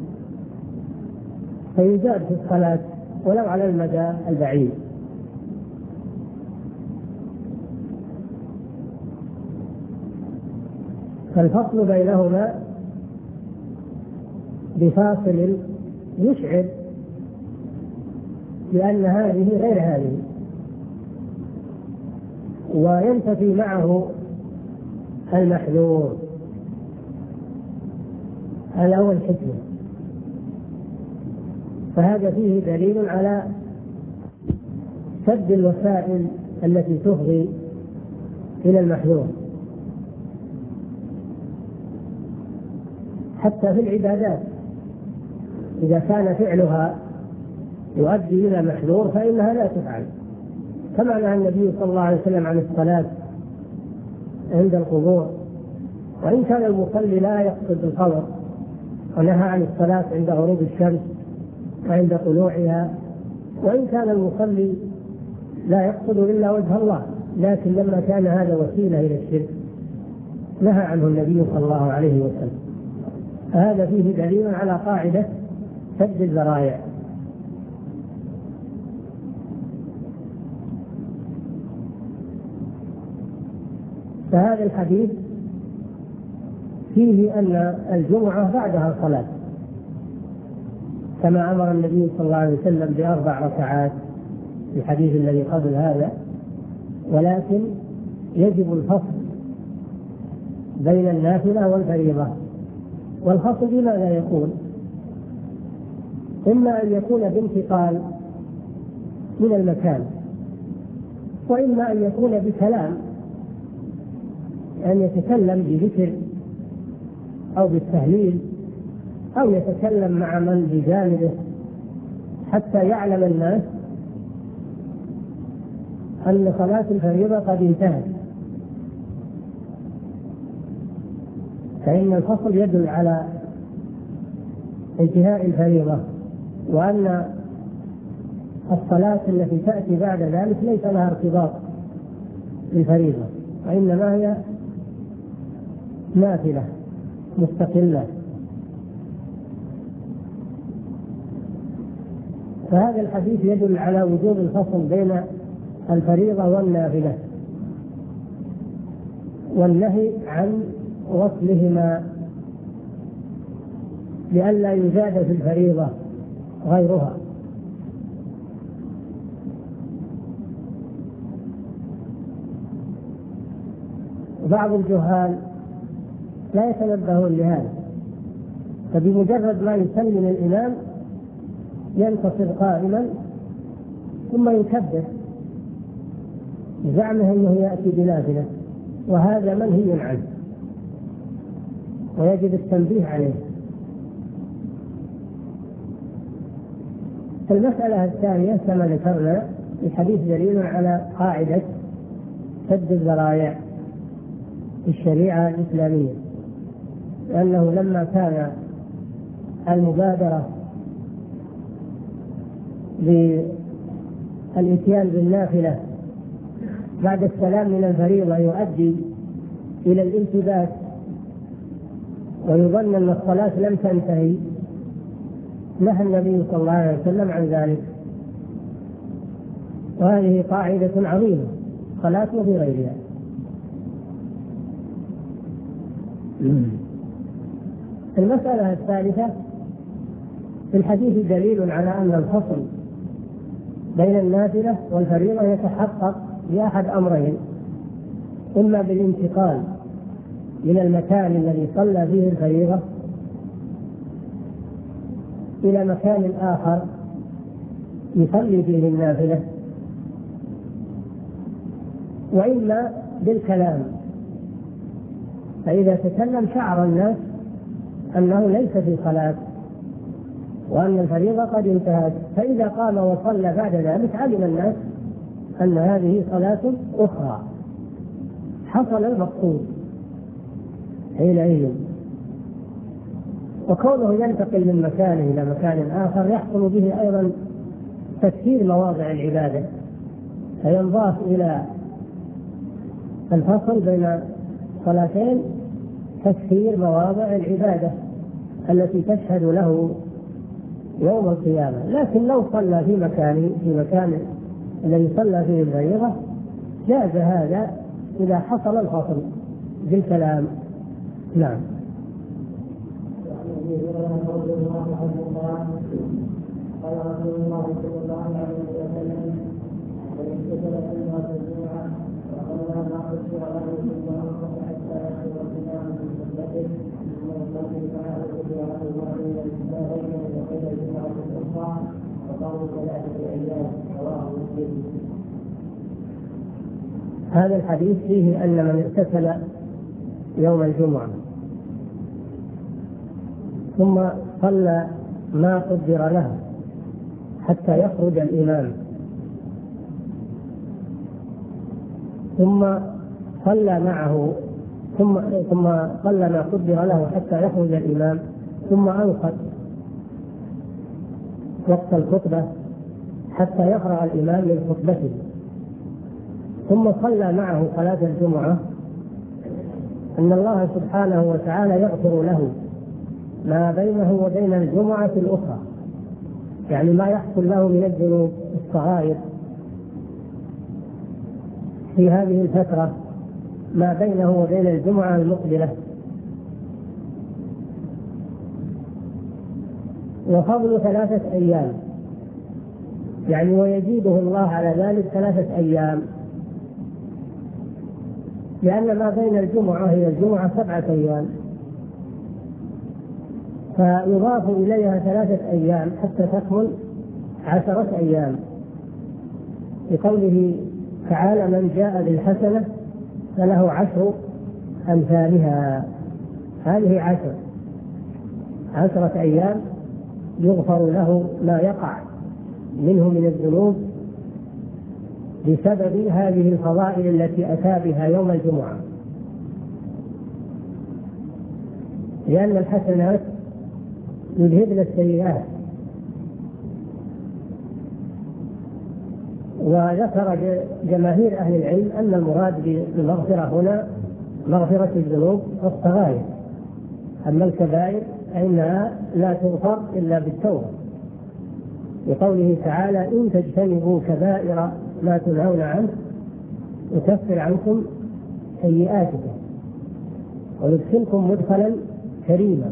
B: فيزاد في الصلاة ولو على المدى البعيد. فالفصل بينهما بفاصل يشعر بأن هذه غير هذه، وينتفي معه المحذور. هذا هو الحكمة. فهذا فيه دليل على سد الوسائل التي تفضي إلى المحذور، حتى في العبادات إذا كان فعلها يؤدي إلى محذور فإنها لا تفعل، كما نهى النبي صلى الله عليه وسلم عن الصلاة عند القبور، وإن كان المصلي لا يقصد القبر، ونهى عن الصلاة عند غروب الشمس وعند طلوعها، وإن كان المصلي لا يقصد إلا وجه الله، لكن لما كان هذا وسيلة إلى الشرك نهى عنه النبي صلى الله عليه وسلم. فهذا فيه دليل على قاعدة سد الذرائع. فهذا الحديث فيه أن الجمعة بعدها صلاة، كما أمر النبي صلى الله عليه وسلم ب4 ركعات في الحديث الذي قبل هذا، ولكن يجب الفصل بين النافلة والفريضة. والفصل بماذا يكون؟ إما أن يكون بانتقال من المكان، وإما أن يكون بكلام، أن يتكلم بذكر أو بالتهليل، أو يتكلم مع من بجانبه حتى يعلم الناس أن صلاة الفريضة قد انتهت. فإن الفصل يدل على انتهاء الفريضة، وأن الصلاة التي تأتي بعد ذلك ليس لها ارتباط بالفريضة، وإنما هي نافلة مستقلة. فهذا الحديث يدل على وجوب الفصل بين الفريضة والنافلة، والنهي عن وصلهما لئلا يزاد في الفريضة غيرها. بعض الجهال لا يتنبهون لهذا، فبمجرد ما يسلم الإمام ينتصر قائما ثم يكبر بزعمه أنه يأتي بنافلة، وهذا منهي عنه ويجب التنبيه عليه. المسألة الثانية كما ذكرنا الحديث دليل على قاعدة سد الذرائع في الشريعة الإسلامية، لأنه لما كان المبادرة بالإتيان بالنافلة بعد السلام من الفريضة يؤدي إلى الالتباس ويظن أن الصلاة لم تنتهي، نهى النبي صلى الله عليه وسلم عن ذلك. وهذه قاعدة عظيمة، صلاة وفي غيرها. المسألة الثالثة في الحديث دليل على أن الفصل بين النافلة والفريضة يتحقق بأحد أمرين: إما بالانتقال من المكان الذي صلى فيه الفريضة إلى مكان آخر يصلي فيه النافلة، وإما بالكلام، فإذا تكلم شعر الناس أنه ليس في صلاة وأن الفريضة قد انتهت، فإذا قام وصلى بعد ذلك علم الناس أن هذه صلاة أخرى، حصل المقصود حينئذ. وكونه ينتقل من مكان إلى مكان آخر يحصل به أيضا تكثير مواضع العبادة، فينضاف إلى الفصل بين صلاتين تكثير مواضع العبادة التي تشهد له يوم القيامة. لكن لو صلى في مكان الذي صلى فيه الفريضة جاز هذا إذا حصل الفصل بالكلام. نعم.
A: قال رسول الله صلى الله عليه وسلم: وإن كتب كلمة الجمعة وقال ما قصر له ثم حتى يخرج الإمام من خطبته ثم
B: هذا الحديث فيه أن من اغتسل يوم الجمعة ثم صلى ما قدر له حتى يخرج الإمام، ثم صلى معه ثم صلى ما قدر له حتى يخرج الإمام، ثم أنصت وقت الخطبة حتى يقرأ الإمام من خطبته، ثم صلى معه صلاة الجمعة، أن الله سبحانه وتعالى يغفر له ما بينه وبين الجمعة الأخرى، يعني ما يحصل له من الذنوب الصغائر في هذه الفترة ما بينه وبين الجمعة المقبلة. وفضل 3 أيام، يعني ويزيده الله على ذلك 3 أيام، لأن ما بين الجمعة هي الجمعة 7 أيام، فيضاف إليها 3 أيام حتى تكمل 10 أيام، لقوله تعالى: من جاء بالحسنة فله 10 أمثالها. هذه 10 أيام يغفر له ما يقع منه من الذنوب بسبب هذه الفضائل التي أتى بها يوم الجمعة، لأن الحسنات يذهبن السيئات. وذكر جماهير أهل العلم أن المراد بالمغفرة هنا مغفرة الذنوب والصغائر، أما الكبائر فإنها لا تغفر إلا بالتوبة، لقوله تعالى: إن تجتنبوا كبائر ما تنهون عنه يكفر عنكم سيئاتكم ويدخلكم مدخلا كريما.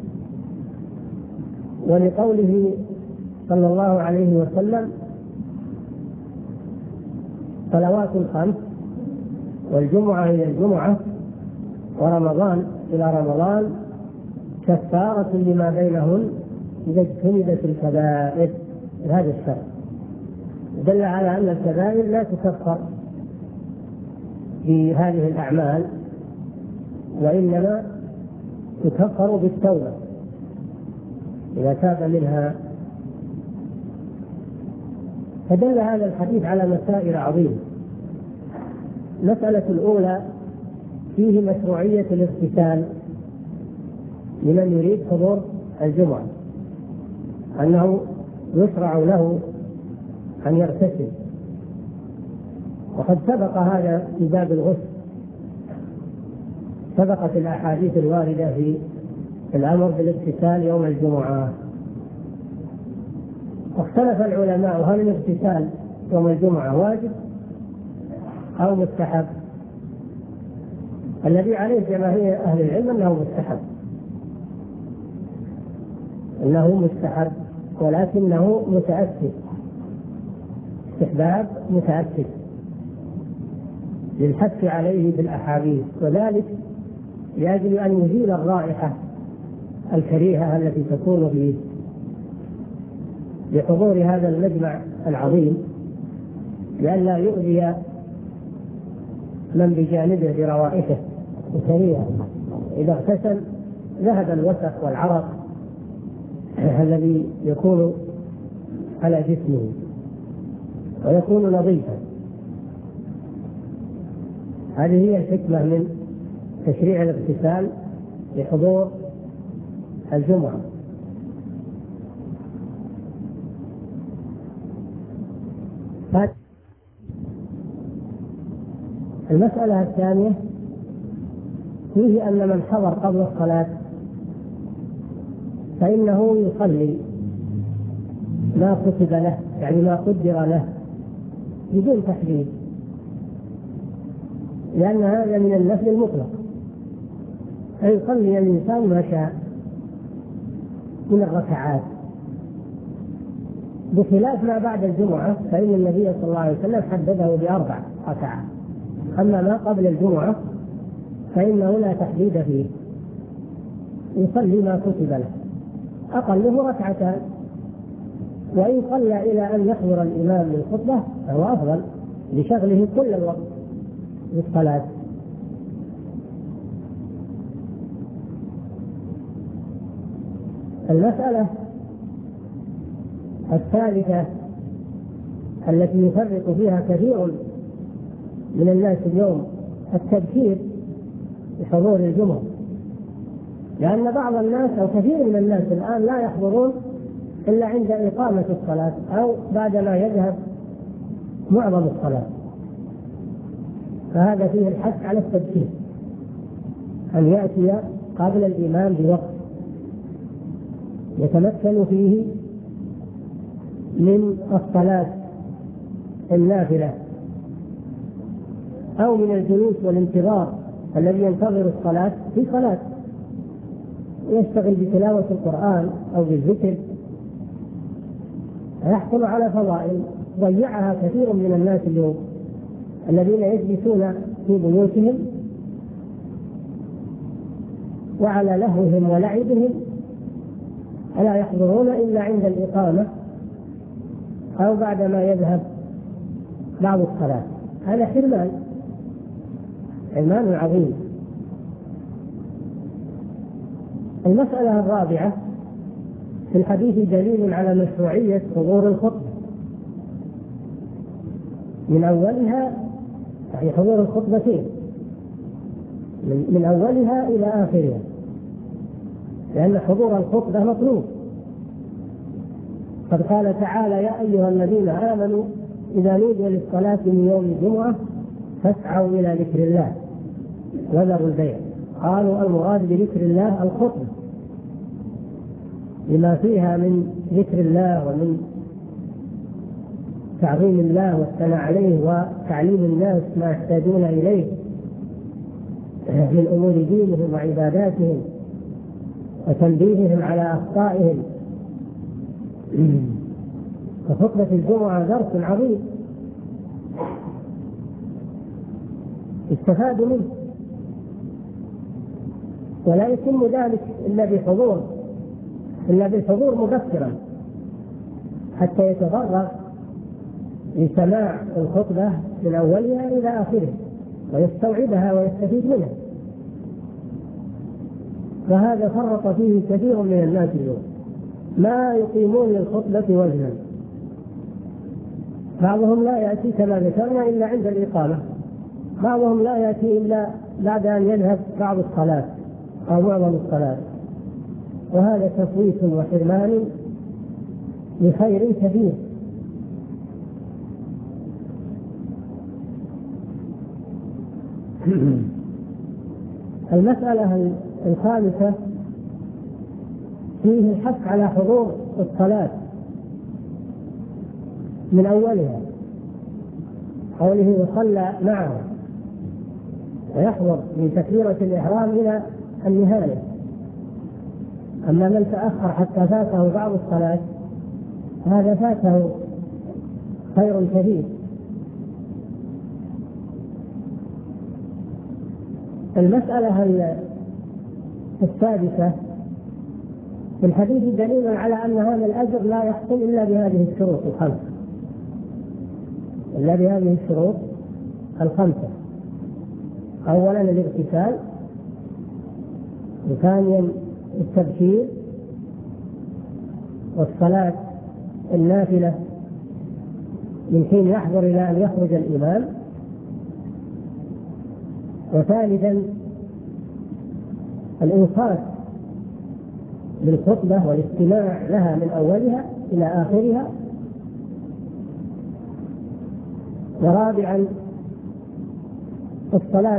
B: ولقوله صلى الله عليه وسلم: صلوات 5 والجمعة إلى الجمعة ورمضان إلى رمضان كفارة لما بينهن إذا اجتنبت الكبائر. هذا الشرط دل على أن الكبائر لا تكفر بهذه الأعمال، وإنما تكفر بالتوبة إذا تاب منها. فدل هذا الحديث على مسائل عظيمة. المسألة الأولى فيه مشروعية الاغتسال لمن يريد حضور الجمعة، أنه يشرع له أن يغتسل، وقد سبق هذا في باب الغسل، سبقت الأحاديث الواردة في الأمر بالاغتسال يوم الجمعة. واختلف العلماء هل الاغتسال يوم الجمعة واجب أو مستحب. الذي عليه جماهير أهل العلم أنه مستحب ولكنه متأكد، استحباب متأكد للحث عليه بالأحاديث، وذلك لأجل أن يزيل الرائحة الكريهة التي تكون فيه بحضور هذا المجمع العظيم، لئلا يؤذي من بجانبه بروائحه الكريهة. إذا اغتسل ذهب الوسخ والعرق الذي يكون على جسمه ويكون نظيفا. هذه هي الحكمة من تشريع الاغتسال لحضور الجمعة. المسألة الثانية فيه أن من حضر قبل الصلاة فإنه يصلي ما كتب له، يعني ما قدر له بدون تحديد، لأن هذا من النفل المطلق، فيصلي الإنسان ما شاء من الركعات، بخلاف ما بعد الجمعة فإن النبي صلى الله عليه وسلم حدده ب4 ركعات. أما ما قبل الجمعة فإنه لا تحديد فيه، يصلي ما كتب له، أقله ركعتان، وإن صلى إلى أن يحضر الإمام للخطبة فهو أفضل لشغله كل الوقت بالصلاة. المسألة الثالثة التي يفرط فيها كثير من الناس اليوم التبكير بحضور الجمعة، لأن بعض الناس أو كثير من الناس الآن لا يحضرون إلا عند إقامة الصلاة أو بعدما يذهب معظم الصلاة، فهذا فيه الحث على التبكير، أن يأتي قبل الإمام بوقت يتمكن فيه من الصلاة النافلة أو من الجلوس والانتظار الذي ينتظر الصلاة في صلاة، يشتغل بتلاوة القرآن أو بالذكر، يحصل على فضائل ضيعها كثير من الناس اليوم الذين يجلسون في بيوتهم وعلى لهوهم ولعبهم، ولا يحضرون إلا عند الإقامة أو بعدما يذهب بعض الصلاة. هذا حرمان عظيم. المسألة الرابعة: في الحديث دليل على مشروعية حضور الخطبة من أولها، يعني حضور الخطبتين من أولها إلى آخرها، لأن حضور الخطبة مطلوب. قد قال تعالى: يا أيها الذين آمنوا إذا نودي للصلاة من يوم الجمعة فاسعوا إلى ذكر الله وذروا البيع. قالوا المراد بذكر الله الخطبة لما فيها من ذكر الله ومن تعظيم الله والثناء عليه وتعليم الناس ما يحتاجون إليه من أمور دينهم وعباداتهم وتنبيههم على أخطائهم. فخطبة الجمعة درس عظيم استفاد منه، ولا يتم ذلك إلا بالحضور مبكرا حتى يتفرغ لسماع الخطبة من أولها إلى آخرها ويستوعبها ويستفيد منها. فهذا فرط فيه كثير من الناس اليوم، ما يقيمون للخطبة وزنا. بعضهم لا يأتي كما ذكرنا إلا عند الإقامة، بعضهم لا يأتي إلا بعد أن يذهب بعض الصلاة أو معظم الصلاة، وهذا تفويت وحرمان لخير كبير. المسألة الخامسة: فيه الحث على حضور الصلاة من أولها، قوله يصلى معه ويحضر من تكبيرة الإحرام إلى النهاية. أما من تأخر حتى فاته بعض الصلاة هذا فاته خير كبير. المسألة السادسة: في الحديث دليل على أن هذا الأجر لا يحصل إلا بهذه الشروط الخمسة، أولا الاغتسال، وثانيا التبكير، والصلاة النافلة من حين يحضر إلى أن يخرج الإمام، وثالثا الإنصات بالخطبة والاستماع لها من أولها إلى آخرها، ورابعا الصلاة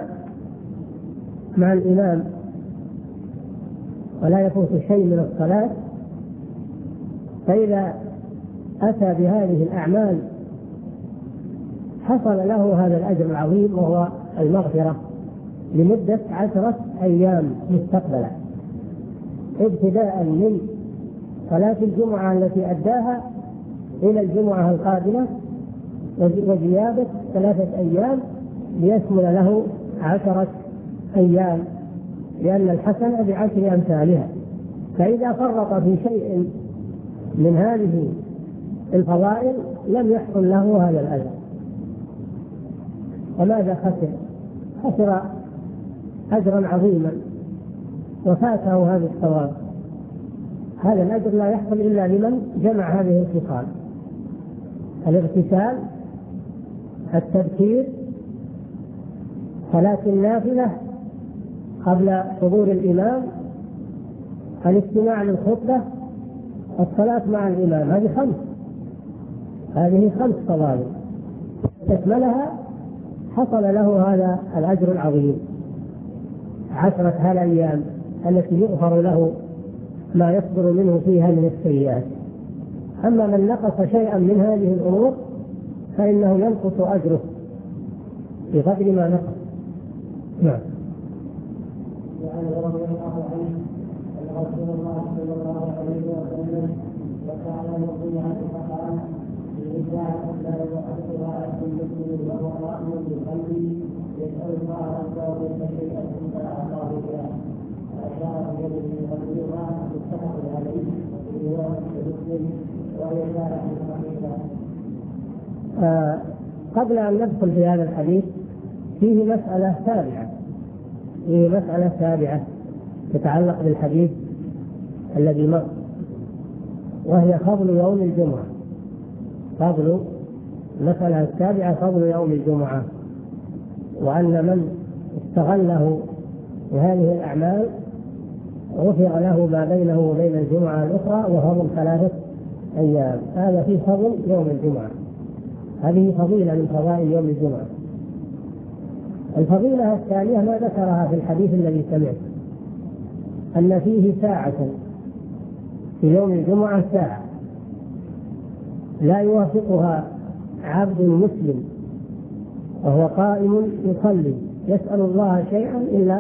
B: مع الإمام ولا يفوت شيء من الصلاة. فإذا أتى بهذه الأعمال حصل له هذا الأجر العظيم، وهو المغفرة لمدة 10 أيام مستقبلا، ابتداء من صلاة الجمعة التي أداها إلى الجمعة القادمة، وزيادة 3 أيام ليشمل له 10 أيام لأن الحسنة بعشر أمثالها. فإذا فرط في شيء من هذه الفضائل لم يحصل له هذا الأجر. وماذا خسر؟ خسر أجرا عظيما وفاته هذا الثواب. هذا الأجر لا يحصل إلا لمن جمع هذه الخصال: الاغتسال، التبكير، صلاة النافلة قبل حضور الإمام، الاستماع للخطبة، الصلاة مع الإمام. هذه خمس فضائل تكملها حصل له هذا الأجر العظيم: 10 هالأيام التي يغفر له ما يصدر منه فيها من السيئات. أما من نقص شيئا من هذه الأمور فإنه ينقص أجره بقدر ما نقص. نعم.
A: وعن رضي الله عنه أن رسول الله صلى الله عليه وسلم وكان مطيعا فقال: لله لا يؤثر على المسلم وهو رأي بقلبه يسأل الله ربه شيئا إلا أعطاه إياه. فأشار بيده قديرا متفق عليه في رواية مسلم وهي شارح صحيحة.
B: قبل أن ندخل في هذا الحديث فيه مسألة سابعة تتعلق بالحديث الذي مر، وهي فضل يوم الجمعة. المسألة السابعة فضل يوم الجمعة، وأن من استغله بهذه الأعمال غفر له ما بينه وبين الجمعة الأخرى وهم 3 أيام. هذا فيه فضل يوم الجمعة، هذه فضيلة من فضائل يوم الجمعة. الفضيلة الثانية ما ذكرها في الحديث الذي سمعت، أن فيه ساعة في يوم الجمعة، ساعة لا يوافقها عبد مسلم وهو قائم يصلي يسأل الله شيئا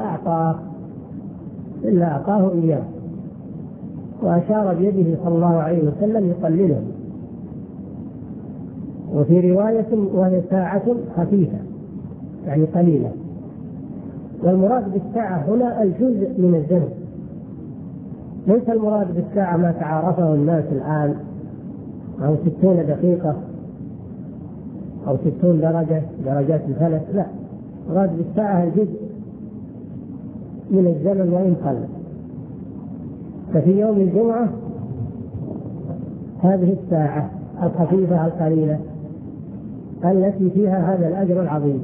B: إلا أعطاه إياه. وأشار بيده صلى الله عليه وسلم يقلله. وفي رواية: وهي ساعة خفيفة، يعني قليلة. والمراد بالساعة هنا الجزء من الزمن، ليس المراد بالساعة ما تعارفه الناس الآن، أو 60 دقيقة أو 60 درجة درجات الفلك. لا، المراد بالساعة الجزء من الزمن وإن قل. ففي يوم الجمعة هذه الساعة الخفيفة القليلة التي فيها هذا الأجر العظيم،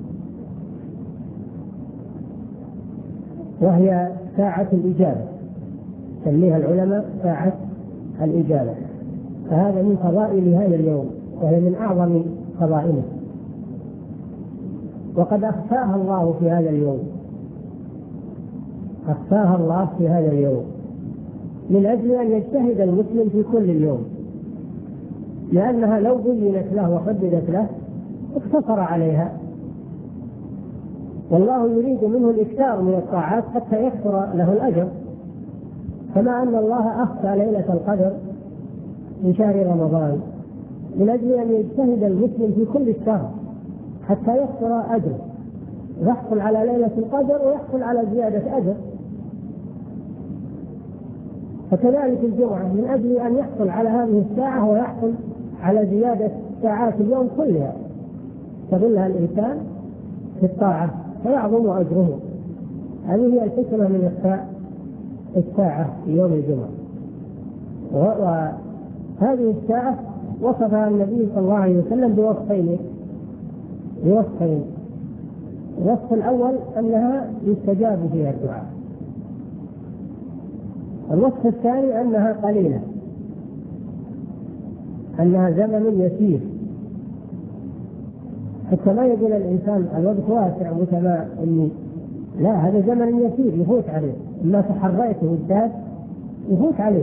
B: وهي ساعة الإجابة، سميها العلماء ساعة الإجابة. فهذا من فضائل هذا اليوم، وهي من أعظم فضائله، وقد أخفاها الله في هذا اليوم، من أجل أن يجتهد المسلم في كل اليوم، لأنها لو بينت له وحددت له اقتصر عليها. والله يريد منه الإكثار من الطاعات حتى يكثر له الأجر، كما أن الله أخفى ليلة القدر من شهر رمضان من أجل أن يجتهد المسلم في كل الشهر حتى يكثر أجره، يحصل على ليلة القدر ويحصل على زيادة أجر. فكذلك الجمعة من أجل أن يحصل على هذه الساعة ويحصل على زيادة ساعات اليوم كلها تظلها الإنسان في الطاعة فيعظم أجره. هذه هي الحكمة من إخفاء الساعة في يوم الجمعة. وهذه الساعة وصفها النبي صلى الله عليه وسلم بوصفين. الوصف الأول أنها يستجاب فيها الدعاء، الوصف الثاني أنها قليلة، أنها زمن يسير، حتى ما يقول الإنسان الوقت واسع إني لا، هذا زمن يسير يفوت عليه، ما تحريته والزاد يفوت عليه.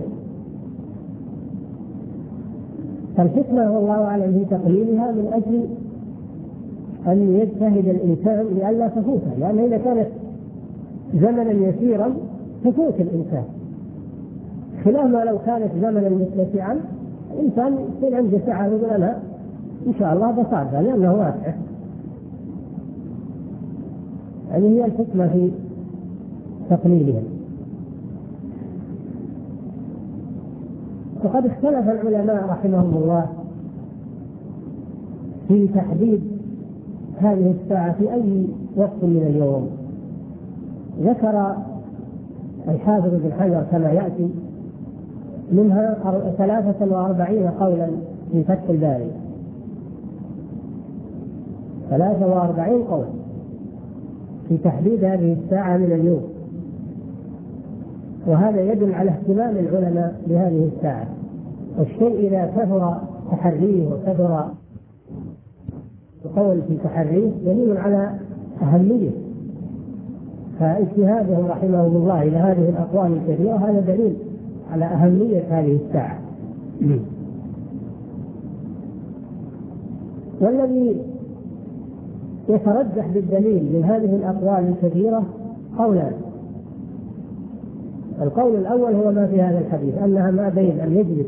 B: فالحكمة والله أعلم في تقليلها من أجل أن يجتهد الإنسان لئلا تفوته، لأن إذا كانت زمنا يسيرا تفوت الإنسان، خلاف ما لو كانت زمنا متسعا الإنسان يصير عنده سعة يقول أنا إن شاء الله بصعدها لأنه واسع. هذه هي الحكمة في تقليلها. وقد اختلف العلماء رحمهم الله في تحديد هذه الساعة في أي وقت من اليوم. ذكر الحافظ ابن حجر كما يأتي منها 43 قولا في فتح الباري، 43 قول في تحديد هذه الساعة من اليوم، وهذا يدل على اهتمام العلماء بهذه الساعة. والشيء إذا كثر تحريه وكثر القول في تحريه دليل على أهمية، فاجتهادهم رحمهم الله إلى هذه الأقوال الكثيرة هذا دليل على أهمية هذه الساعة. والذي يترجح بالدليل من هذه الأقوال الكثيرة قولان. القول الأول هو ما في هذا الحديث، أنها ما بين أن يجلس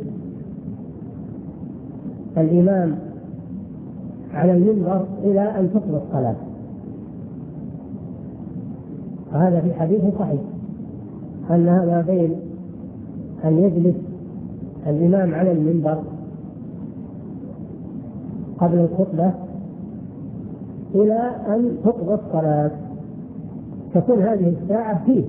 B: الإمام على المنبر إلى أن تقضى الصلاة، وهذا في حديث صحيح أنها ما بين أن يجلس الإمام على المنبر قبل الخطبة إلى أن تقضى الصلاة، تكون هذه الساعة فيه.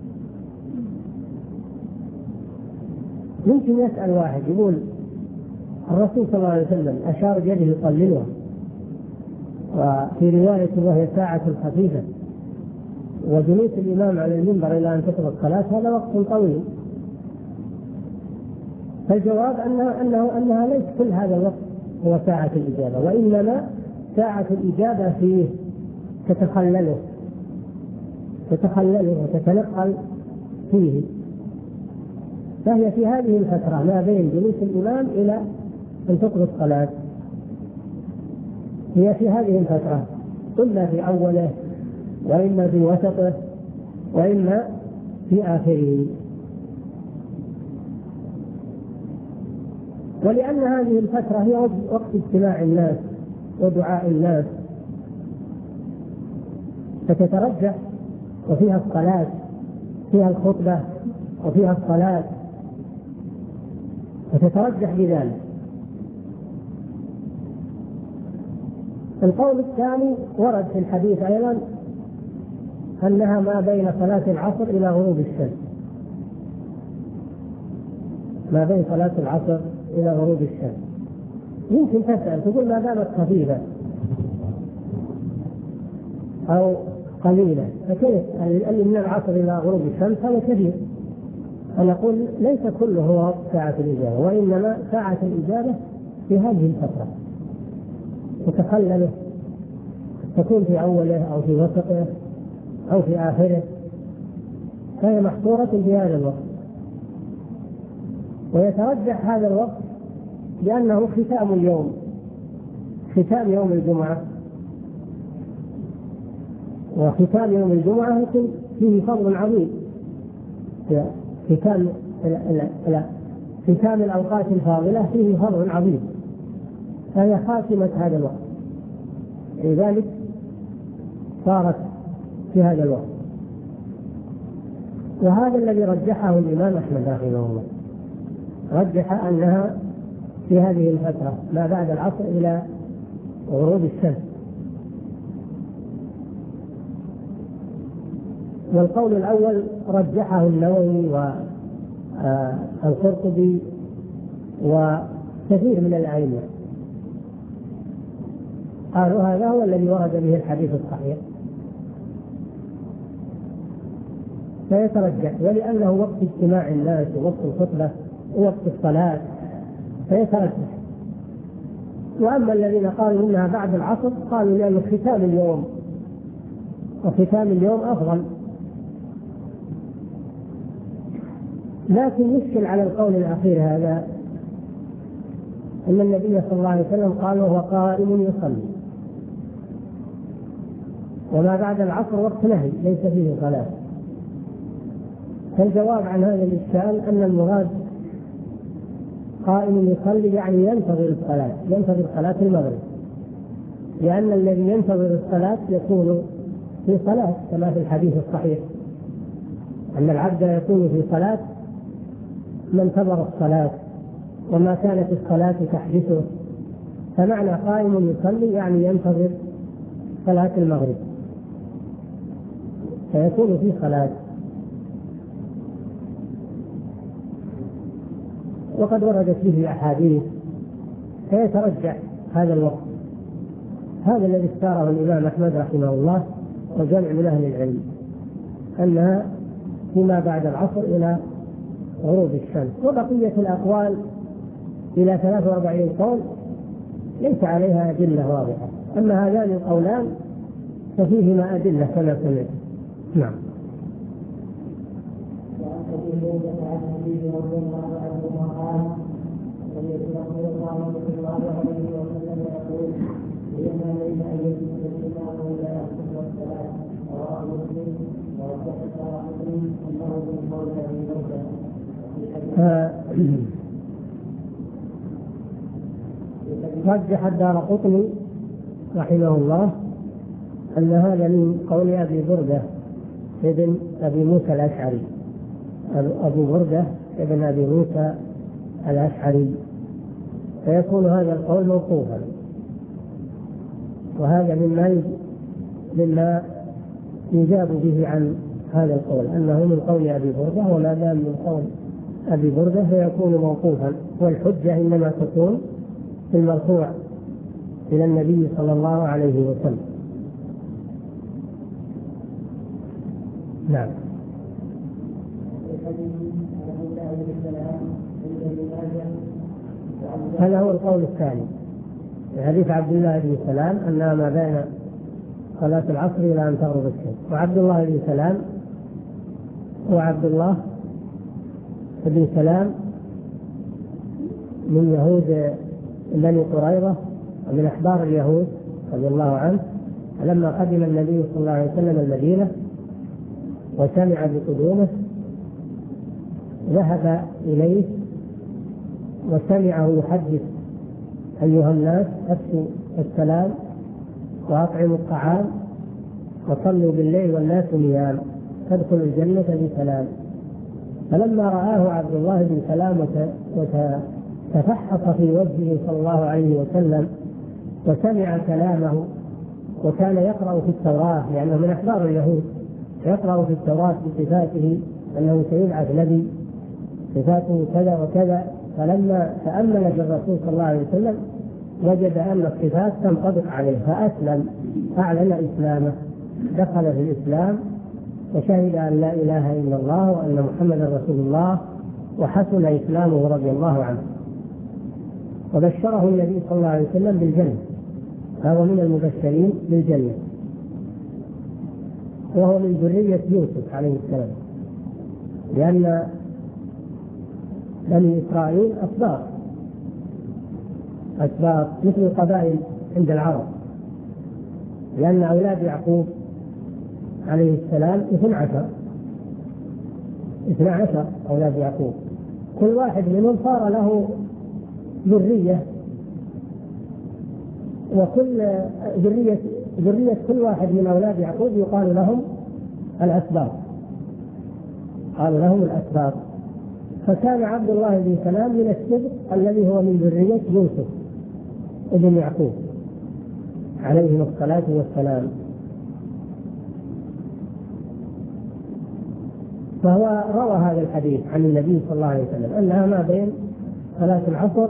B: ممكن يسأل واحد يقول الرسول صلى الله عليه وسلم أشار بيده يقللها، وفي رواية وهي ساعة خفيفة، وجلوس الإمام على المنبر إلى أن تقضى الصلاة هذا وقت طويل. فالجواب أنها ليس كل هذا الوقت هو ساعة الإجابة، وإنما ساعة الإجابة فيه تتخلله وتتنقل فيه، فهي في هذه الفترة ما بين جلوس الإمام إلى أن تقضى الصلاة، هي في هذه الفترة، إما في أوله وإما في وسطه وإما في آخره. ولأن هذه الفترة هي وقت اجتماع الناس ودعاء الناس، فتترجح، وفيها الصلاة، فيها الخطبة وفيها الصلاة، فتترجح بذلك. القول الثاني ورد في الحديث أيضا أنها ما بين صلاة العصر إلى غروب الشمس، ما بين صلاة العصر إلى غروب الشمس. يمكن تسأل تقول ما دامت خفيفة أو قليلة فكيف اللي من العصر إلى غروب الشمس هذا كثير؟ أنا أقول ليس كله هو وقت ساعة الإجابة، وإنما ساعة الإجابة في هذه الفترة تتخلله، تكون في أوله أو في وسطه أو في آخره، فهي محصورة في هذا الوقت. ويترجح هذا الوقت لأنه ختام اليوم، ختام يوم الجمعة، وختام يوم الجمعة يكون فيه فضل عظيم، ختام الأوقات الفاضلة فيه فضل عظيم، فهي خاتمة هذا الوقت، لذلك صارت في هذا الوقت. وهذا الذي رجحه الإمام أحمد رحمه الله، رجح أنها في هذه الفترة ما بعد العصر إلى غروب الشمس. والقول الأول رجحه النووي والقرطبي وكثير من الأئمة، قالوا هذا هو الذي ورد به الحديث الصحيح، فيترجح، ولأنه وقت اجتماع الناس ووقت الخطبة ووقت الصلاة فيترجح. وأما الذين قالوا إنها بعد العصر قالوا لأنه ختام اليوم، وختام اليوم أفضل. لكن يشكل على القول الأخير هذا أن النبي صلى الله عليه وسلم قال وهو قائم يصلي، وما بعد العصر وقت نهي ليس فيه صلاة. فالجواب عن هذا الإشكال أن المراد قائم يصلي يعني ينتظر الصلاة، ينتظر صلاة المغرب، لأن الذي ينتظر الصلاة يكون في صلاة كما في الحديث الصحيح. أن العبد يكون في صلاة ما انتظر الصلاة وما كانت الصلاة تحدثه، فمعنى قائم يصلي يعني ينتظر صلاة المغرب فيكون في صلاة. وقد وردت به أحاديث فيترجح هذا الوقت. هذا الذي اختاره الإمام أحمد رحمه الله وجمع من أهل العلم، أنها فيما بعد العصر إلى غروب الشمس. وبقية الأقوال إلى 43 قول ليس عليها أدلة واضحة، أما هذان القولان ففيهما أدلة كما سمعت. نعم. رجح الدارقطني رحمه الله أن هذا من قول أبي بردة ابن أبي موسى الأشعري. أبو بردة ابن أبي موسى الأشعري، فيكون هذا القول موقوفا، وهذا مما يجاب به عن هذا القول أنه من قول أبي بردة، وما دام من قول أبي بردة فيكون موقوفا، والحجة إنما تكون في المرفوع إلى النبي صلى الله عليه وسلم. نعم. هذا هو القول الثاني في حديث عبد الله بن سلام أنها ما بين صلاة العصر إلى أن تغرب الشمس. وعبد الله بن سلام هو عبد الله بن سلام من يهود بني قريظة ومن أحبار اليهود رضي الله عنه. لما قدم النبي صلى الله عليه وسلم المدينة وسمع بقدومه ذهب إليه وسمعه يحدث: أيها الناس أفشوا السلام وأطعموا الطعام وصلوا بالليل والناس نيام تدخلوا الجنة بسلام. فلما رآه عبد الله بن سلام وتفحص في وجهه صلى الله عليه وسلم وسمع كلامه، وكان يقرأ في التوراة لأنه من أحبار اليهود، يقرأ في التوراة بصفاته أنه سيبعث نبي صفاته كذا وكذا، فلما تأمل بالرسول صلى الله عليه وسلم وجد أن الصفات تنطبق عليه فأسلم، أعلن إسلامه، دخل في الإسلام وشهد أن لا إله إلا الله وأن محمدا رسول الله، وحسن إسلامه رضي الله عنه. وبشره النبي صلى الله عليه وسلم بالجنة، فهو من المبشرين بالجنة، وهو من ذرية يوسف عليه السلام، لأن بني إسرائيل أسباط مثل القبائل عند العرب، لأن أولاد يعقوب عليه السلام 12 أولاد يعقوب، كل واحد منهم صار له ذرية، وكل ذرية كل واحد من أولاد يعقوب يقال لهم الأسباط، فكان عبد الله بن سلام من السبط الذي هو من ذرية يوسف ابن يعقوب عليهم الصلاة والسلام. فهو روى هذا الحديث عن النبي صلى الله عليه وسلم أنها ما بين صلاة العصر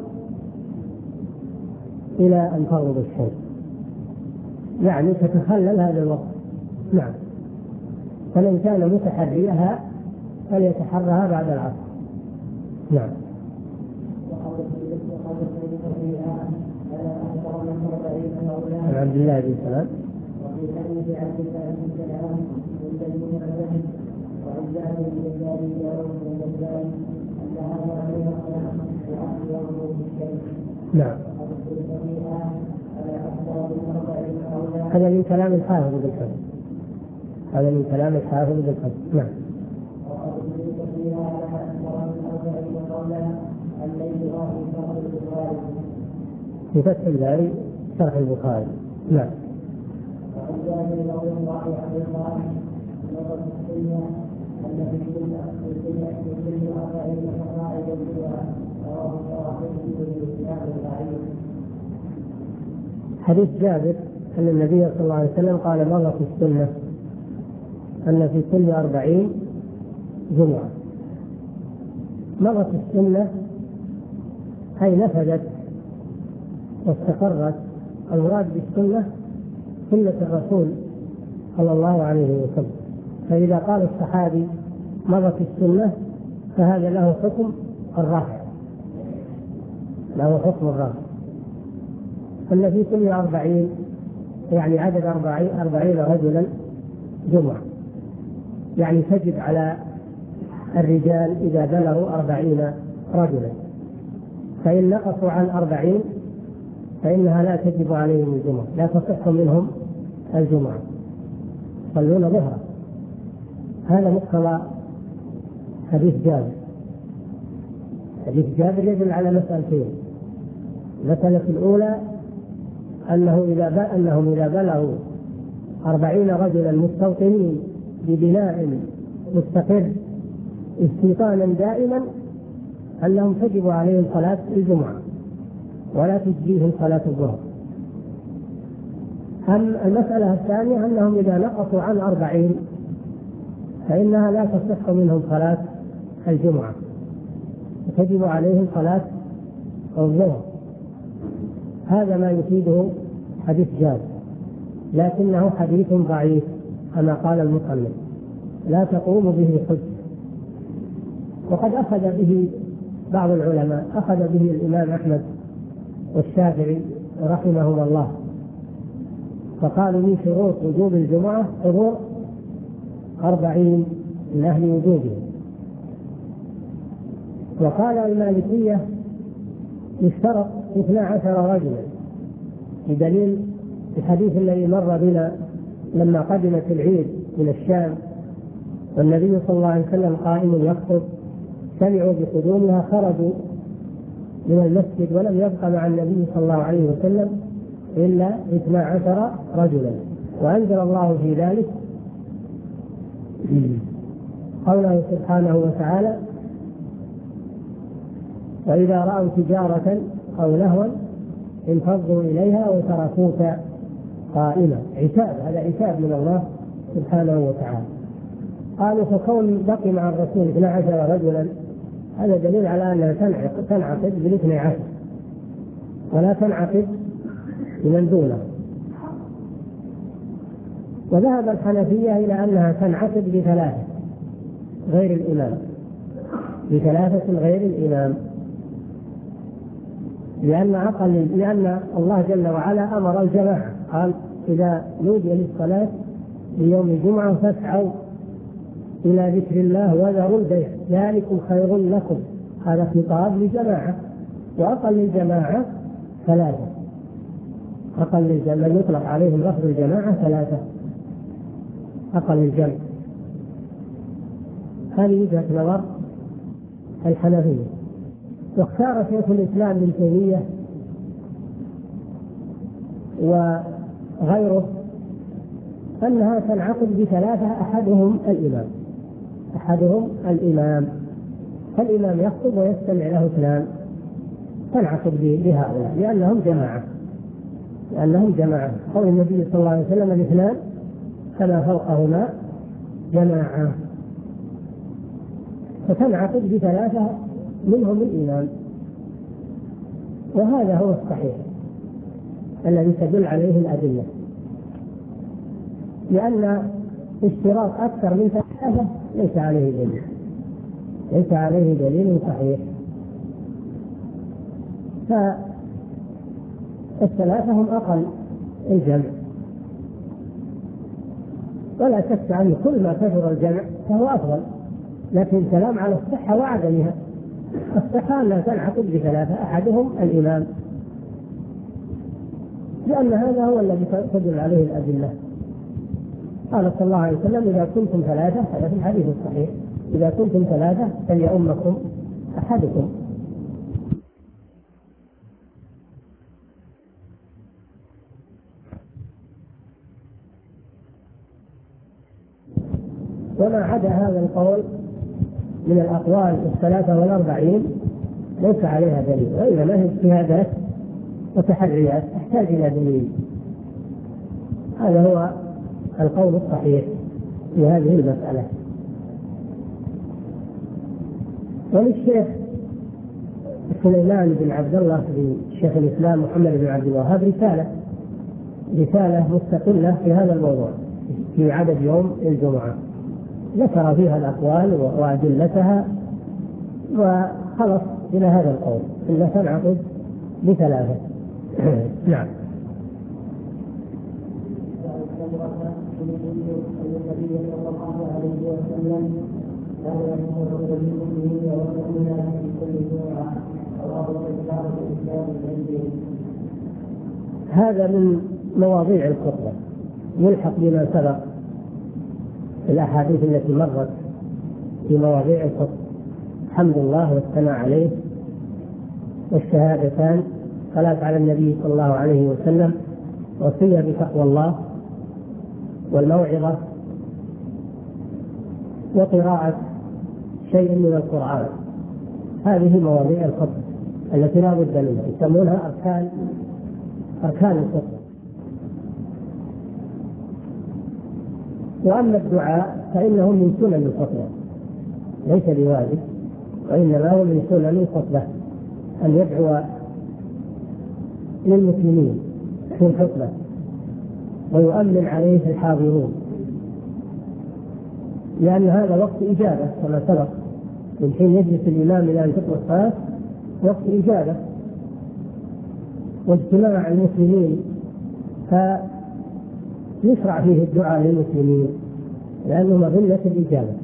B: إلى أن تغرب الشمس، يعني تتخلل هذا الوقت. نعم. فمن كان متحريها فليتحرها بعد العصر. نعم. عن عبد الله بن سلام نعم. هذا من كلام الحافظ بن حجر. نعم. في فتح الباري شرح البخاري. نعم. حديث جابر أن النبي صلى الله عليه وسلم قال مرة في السنة أن في كل 40 جمعة. مرة في السنة هي نفذت واستقرت. المراد بالسنة سنة الرسول صلى الله عليه وسلم. فإذا قال الصحابي مرة في السنة فهذا له حكم الرفع، له حكم الرفع. أن في كل 40 يعني عدد 40 رجلا جمعة، يعني تجب على الرجال إذا بلغوا 40 رجلا، فإن نقصوا عن 40 فإنها لا تجب عليهم الجمعة، لا تصح منهم الجمعة، يصلون ظهرا. هذا مقتضى حديث جابر. حديث جابر يدل على مسألتين. المسألة الأولى أنهم إذا بلغوا 40 رجلا مستوطنين ببناء مستقر استيطانا دائما أنهم تجب عليهم صلاة الجمعة ولا تجزيهم صلاة الظهر. المسألة الثانية أنهم إذا نقصوا عن 40 فإنها لا تصح منهم صلاة الجمعة، تجب عليهم صلاة الظهر. هذا ما يفيده حديث جابر، لكنه حديث ضعيف كما قال المصنف، لا تقوم به حجة. وقد أخذ به بعض العلماء، أخذ به الإمام أحمد والشافعي رحمهما الله، فقالوا من شروط وجوب الجمعة حضور 40 من أهل وجوبه. وقال المالكية يشترط 12 رجلا، بدليل الحديث الذي مر بنا لما قدمت العيد من الشام والنبي صلى الله عليه وسلم قائم يخطب، سمعوا بقدومها خرجوا من المسجد ولم يبق مع النبي صلى الله عليه وسلم إلا 12 رجلا. وأنزل الله في ذلك قوله سبحانه وتعالى: وإذا رأوا تجارة أو لهوا انفضوا إليها وتركوك قائما. عتاب، هذا عتاب من الله سبحانه وتعالى. قالوا فكون بقي مع الرسول 12 رجلا هذا دليل على أنها تنعقد بال12 ولا تنعقد بمن دونه. وذهب الحنفية إلى أنها تنعقد ب3 غير الإمام، ب3 غير الإمام، لأن الله جل وعلا أمر الجماعة، قال: إذا نودي للصلاة ليوم الجمعة فاسعوا إلى ذكر الله وذروا البيع ذلكم خير لكم. هذا خطاب لجماعة، وأقل الجماعة 3. أقل الجماعة يطلق عليهم لفظ الجماعة 3، أقل الجمع. هذه وجهة نظر الحنفية. واختار شيخ الإسلام ابن تيمية وغيره أنها تنعقد ب3، أحدهم الإمام، فالإمام يخطب ويستمع له 2، تنعقد بهؤلاء لأنهم جماعة. قول النبي صلى الله عليه وسلم: 2 فما فوقهما جماعة. فتنعقد ب3 منهم الإمام. وهذا هو الصحيح الذي تدل عليه الأدلة، لأن اشتراط أكثر من 3 ليس عليه دليل صحيح. ف3 هم أقل الجمع، ولا شك أن كل ما كثر الجمع فهو أفضل، لكن كلام على الصحة وعدمها. الصحة أنها تنعقد ب3، أحدهم الإمام، لأن هذا هو الذي تدل عليه الأدلة. قال صلى الله عليه وسلم: إذا كنتم 3، هذا في الحديث الصحيح، إذا كنتم 3 فليؤمكم أحدكم. وما عدا هذا القول من الأقوال 43 ليس عليها دليل، وإنما هي اجتهادات وتحريات تحتاج إلى دليل. هذا هو القول الصحيح في هذه المسألة. وللشيخ سليمان بن عبد الله بن شيخ الإسلام محمد بن عبد الوهاب رسالة مستقلة في هذا الموضوع في عدد يوم الجمعة، ذكر فيها الأقوال وأدلتها وخلص إلى هذا القول إن تنعقد بثلاثة. نعم. هذا من مواضيع الخطبة، يلحق بما سبق الأحاديث التي مرت في مواضيع الخطبة: حمد الله والثناء عليه والشهادتان، صلاة على النبي صلى الله عليه وسلم، وصية بتقوى الله، والموعظة، وقراءة شيء من القرآن. هذه مواضيع الخطبة التي لا بد منها، يسمونها أركان الخطبة. وأما الدعاء فإنه من سنن الخطبة، ليس بواجب، وإنما هو من سنن الخطبة أن يدعو للمسلمين في الخطبة ويؤمن عليه الحاضرون، لأن هذا وقت إجابة كما سبق، من حين يجلس الإمام إلى أن تقرأ الصلاة وقت إجابة واجتماع المسلمين، فيشرع فيه الدعاء للمسلمين لأنه مظنة الإجابة.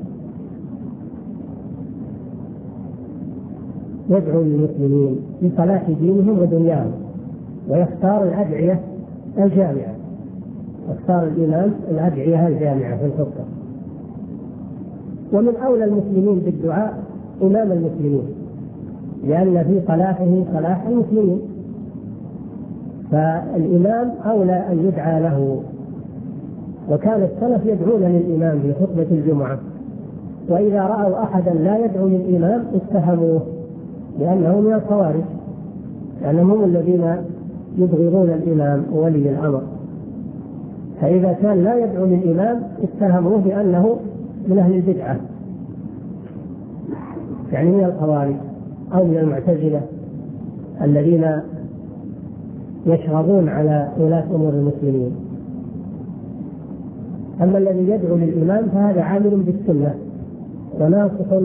B: يدعو للمسلمين لصلاح دينهم ودنياهم، ويختار الأدعية الجامعة، يختار الإمام الأدعية الجامعة في الخطبة. ومن أولى المسلمين بالدعاء إمام المسلمين، لأن في صلاحه صلاح المسلمين، فالإمام أولى أن يدعى له. وكان السلف يدعون للإمام في خطبة الجمعة، وإذا رأوا أحدا لا يدعو للإمام اتهموه لأنه من الخوارج، لأنهم هم الذين يبغضون الإمام وولي الأمر. فإذا كان لا يدعو للإمام اتهموه بأنه من أهل البدعة، يعني من الخوارج أو من المعتزلة الذين يشربون على ولاة أمور المسلمين. أما الذي يدعو للإمام فهذا عامل بالسنة وناصح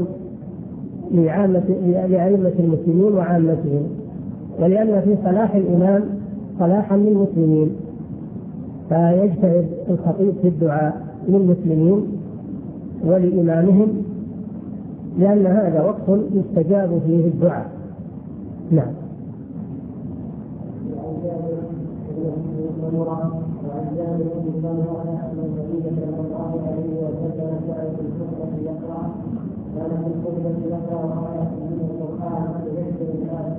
B: لأئمة المسلمين وعامتهم، ولأن في صلاح الإمام صلاحا للمسلمين، فيجتهد الخطيب في الدعاء للمسلمين ولإمامهم، لأن هذا وقت يستجاب فيه الدعاء. نعم. وعن جابر بن سمرة أن النبي صلى الله عليه وسلم جعل في الخطبة يقرأ، كان في الخطبة يقرأ آية من القرآن ليذكر الناس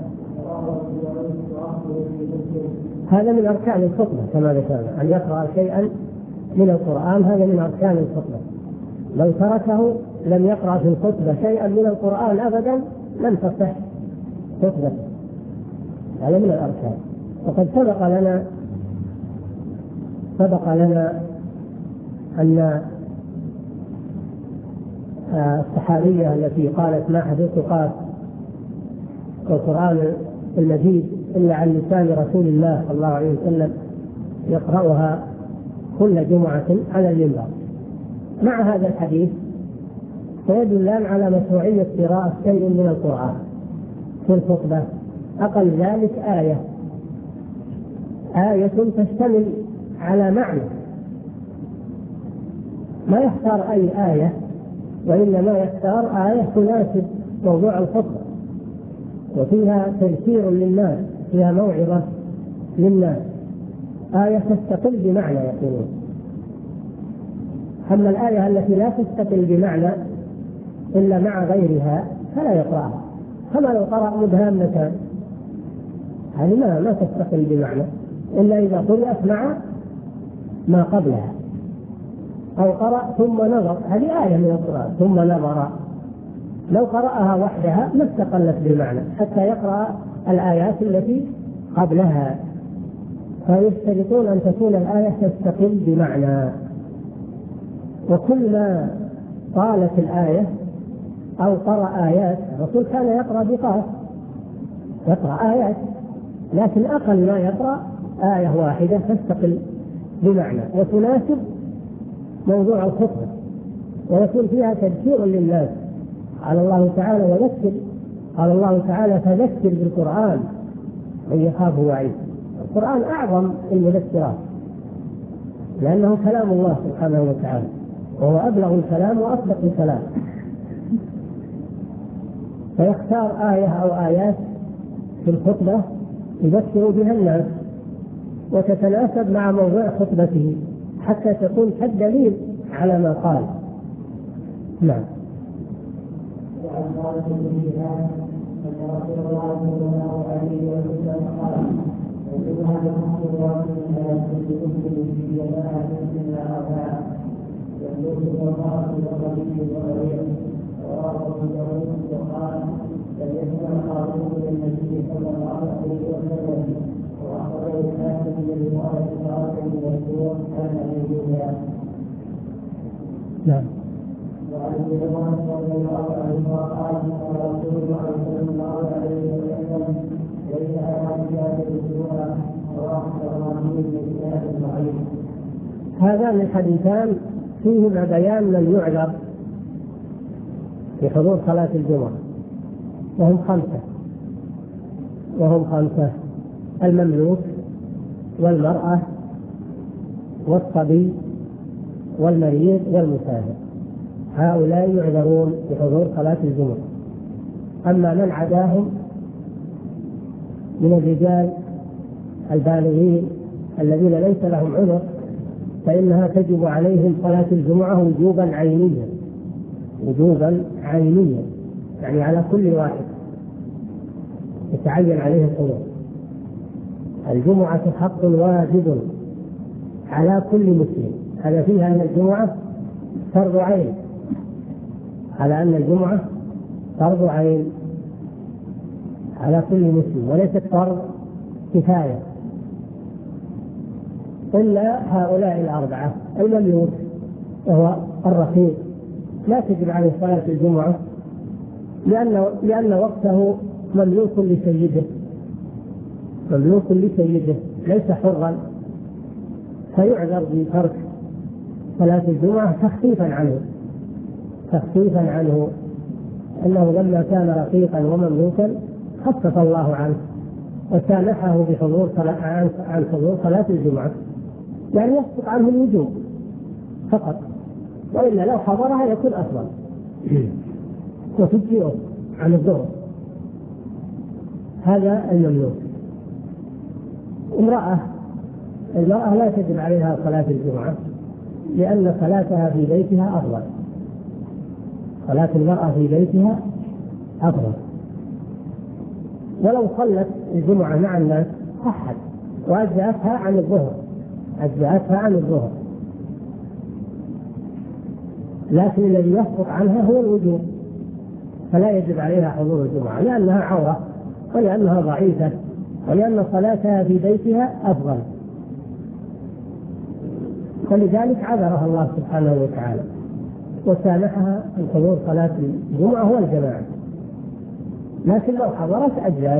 B: هذا من أركان الخطبة كما ذكرنا، أن يقرأ شيئا من القرآن هذا من أركان الخطبة. لو تركه لم يقرأ في الخطبة شيئا من القرآن أبدا لن تصح خطبة، هذا من الأركان. وقد سبق لنا أن الصحابية التي قالت ما حفظت قاف القرآن المجيد إلا عن لسان رسول الله صلى الله عليه وسلم يقرأها كل جمعة على المنبر. مع هذا الحديث فيدلان على مشروعية قراءة شيء من القرآن في الخطبة، أقل ذلك آية تشتمل على معنى، ما يختار أي آية، وإنما يختار آية تناسب موضوع الخطبة وفيها تذكير للناس، فيها موعظة للناس، آية تستقل بمعنى يقولون. أما الآية التي لا تستقل بمعنى إلا مع غيرها فلا يقرأها، كما لو قرأ مدهامة هذه ما تستقل بمعنى إلا إذا قرأت مع ما قبلها، أو قرأ ثم نظر، هذه آية من القرآن، ثم نظر. لو قرأها وحدها ما استقلت بالمعنى حتى يقرأ الآيات التي قبلها، فيشترطون أن تكون الآية تستقل بمعنى. وكل ما طالت الآية أو قرأ آيات، الرسول كان يقرأ بقاف، يقرأ آيات، لكن أقل ما يقرأ آية واحدة تستقل بمعنى وتناسب موضوع الخطبة، ويكون فيها تذكير للناس. قال الله تعالى وذكر، قال الله تعالى فذكر بالقرآن من يخاف وعيد. القرآن أعظم المذكرات لأنه كلام الله سبحانه وتعالى، وهو أبلغ الكلام وأصدق الكلام، فيختار آية أو آيات في الخطبة يذكر بها الناس وتتناسب مع موضوع خطبته حتى تكون كالدليل على ما قال. نعم.
A: وعن خالد بن هشام أن رسول الله صلى الله عليه وسلم قال: وإنها لمحظورات لا تكون في جماعة إلا أربعة، يملك الوقاص والربيع والغريب. رواه أبو داود وقال: لم يسمع قارون النبي صلى الله عليه وسلم، وأخرجه الحاكم من رواية قاسم والسور كان يجوزها.
B: نعم.
A: وعن ابن عمر رضي الله عنه قال: قال رسول الله صلى الله عليه وسلم: ليس على رجال الجوع وراحة الرحيم بإسناد ضعيف.
B: هذان الحديثان فيهما بيان من يعذر في حضور صلاة الجمعة، وهم خمسة: المملوك والمرأة والصبي والمريض والمسافر، هؤلاء يعذرون بحضور صلاة الجمعة. أما من عداهم من الرجال البالغين الذين ليس لهم عذر فإنها تجب عليهم صلاة الجمعة وجوبا عينيا، يعني على كل واحد يتعين عليه الحضور. الجمعة حق واجب على كل مسلم، هذا فيها أن الجمعة فرض عين، على أن الجمعة فرض عين على كل مسلم وليست فرض كفاية، إلا هؤلاء الأربعة: المملوك وهو الرقيق لا تجب عليه صلاة الجمعة لأن وقته مملوك لسيده ليس حرا، فيعذر بترك صلاة الجمعة تخفيفا عنه أنه لما كان رقيقا ومملوكا خفف الله عنه وسامحه بحضور عن حضور صلاة الجمعة، يعني يسقط عنه الوجوب فقط، وإلا لو حضرها يكون أفضل وتجزئه عن الظهر. هذا المملوك. المرأة لا تجب عليها صلاة الجمعة لأن صلاتها في بيتها أفضل، صلاة المرأة في بيتها أفضل، ولو صلت الجمعة مع الناس صحت وأجزأتها عن الظهر، لكن الذي يسقط عنها هو الوجوب، فلا يجب عليها حضور الجمعة لأنها عورة ولأنها ضعيفة ولأن صلاتها في بيتها أفضل، فلذلك عذرها الله سبحانه وتعالى وسامحها عن حضور صلاة الجمعة والجماعة، لكن لو حضرت أجزأت.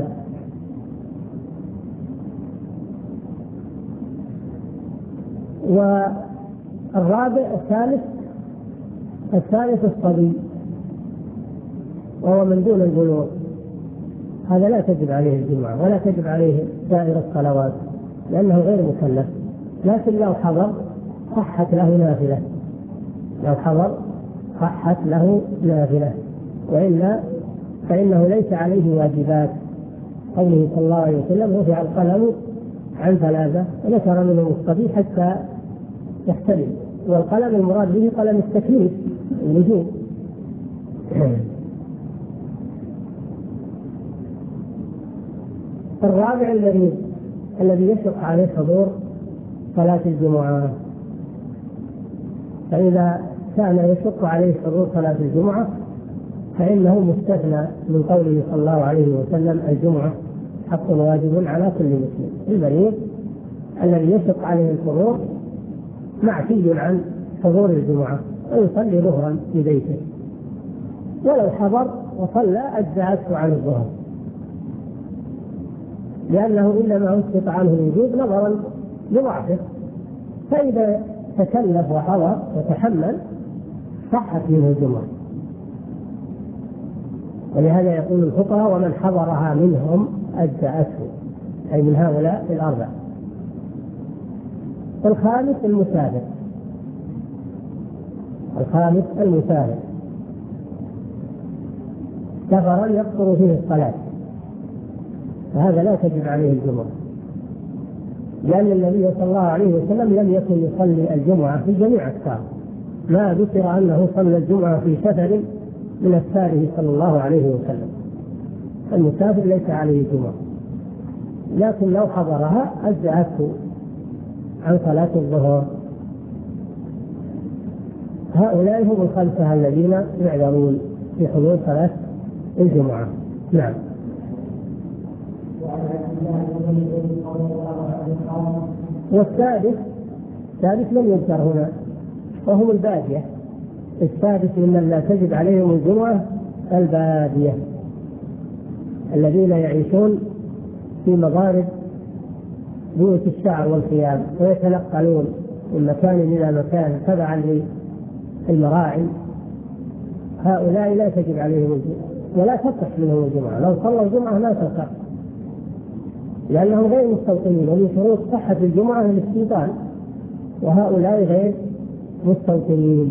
B: والرابع الثالث الصبي وهو من دون البلوغ، هذا لا تجب عليه الجمعة ولا تجب عليه سائر الصلوات لأنه غير مكلف، لكن لو حضر صحت له نافلة، وإلا فإنه ليس عليه واجبات. قوله صلى الله عليه وسلم: رفع القلم عن 3، وذكر منهم الصبي حتى يحتلم، والقلم المراد به قلم التكليف الوجوب. الرابع الذي يشق عليه حضور صلاة الجمعة فإذا كان يشق عليه حضور صلاة الجمعة فإنه مستثنى من قوله صلى الله عليه وسلم: الجمعة حق واجب على كل مسلم. المريض الذي يشق عليه الحضور معفي عن حضور الجمعة ويصلي ظهرا في بيته، ولو حضر وصلى أجزأته عن الظهر، لأنه إنما أسقط عنه الوجوب نظرا لضعفه، فإذا تكلف وحضر وتحمل صحت منه الجمعة. ولهذا يقول الفقهاء: ومن حضرها منهم أجزأته، أي من هؤلاء الأربع. الخامس المسافر، الخامس المسافر سفرا يقصر فيه الصلاة، فهذا لا تجب عليه الجمعة، لأن النبي صلى الله عليه وسلم لم يكن يصلي الجمعة في جميع السفر، ما ذكر أنه صلى الجمعة في سفر من أسفاره صلى الله عليه وسلم. المسافر ليس عليه جمعة، لكن لو حضرها أجزأته عن صلاة الظهر. هؤلاء هم الخمسة الذين يعذرون في حضور صلاة الجمعة. نعم. والسادس لم يذكر هنا، وهم البادية. السادس ممن لا تجب عليهم الجمعة البادية، الذين يعيشون في مغارب بيوت الشعر والخيام ويتنقلون من مكان إلى مكان تبعا للمراعي. هؤلاء لا تجب عليهم الجمعة ولا تصح منهم الجمعة، لو صلوا الجمعة لا تصح، لأنهم غير مستوطنين، ومن شروط صحة الجمعة الاستيطان، وهؤلاء غير مستوطنين.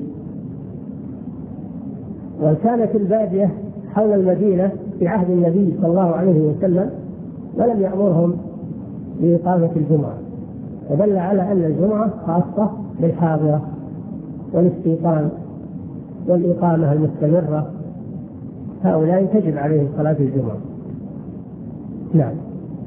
B: وكانت البادية حول المدينة في عهد النبي صلى الله عليه وسلم ولم يأمرهم بإقامة الجمعة، فدل على أن الجمعة خاصة بالحاضرة والاستيطان والإقامة المستمرة، هؤلاء تجب عليهم صلاة الجمعة. نعم.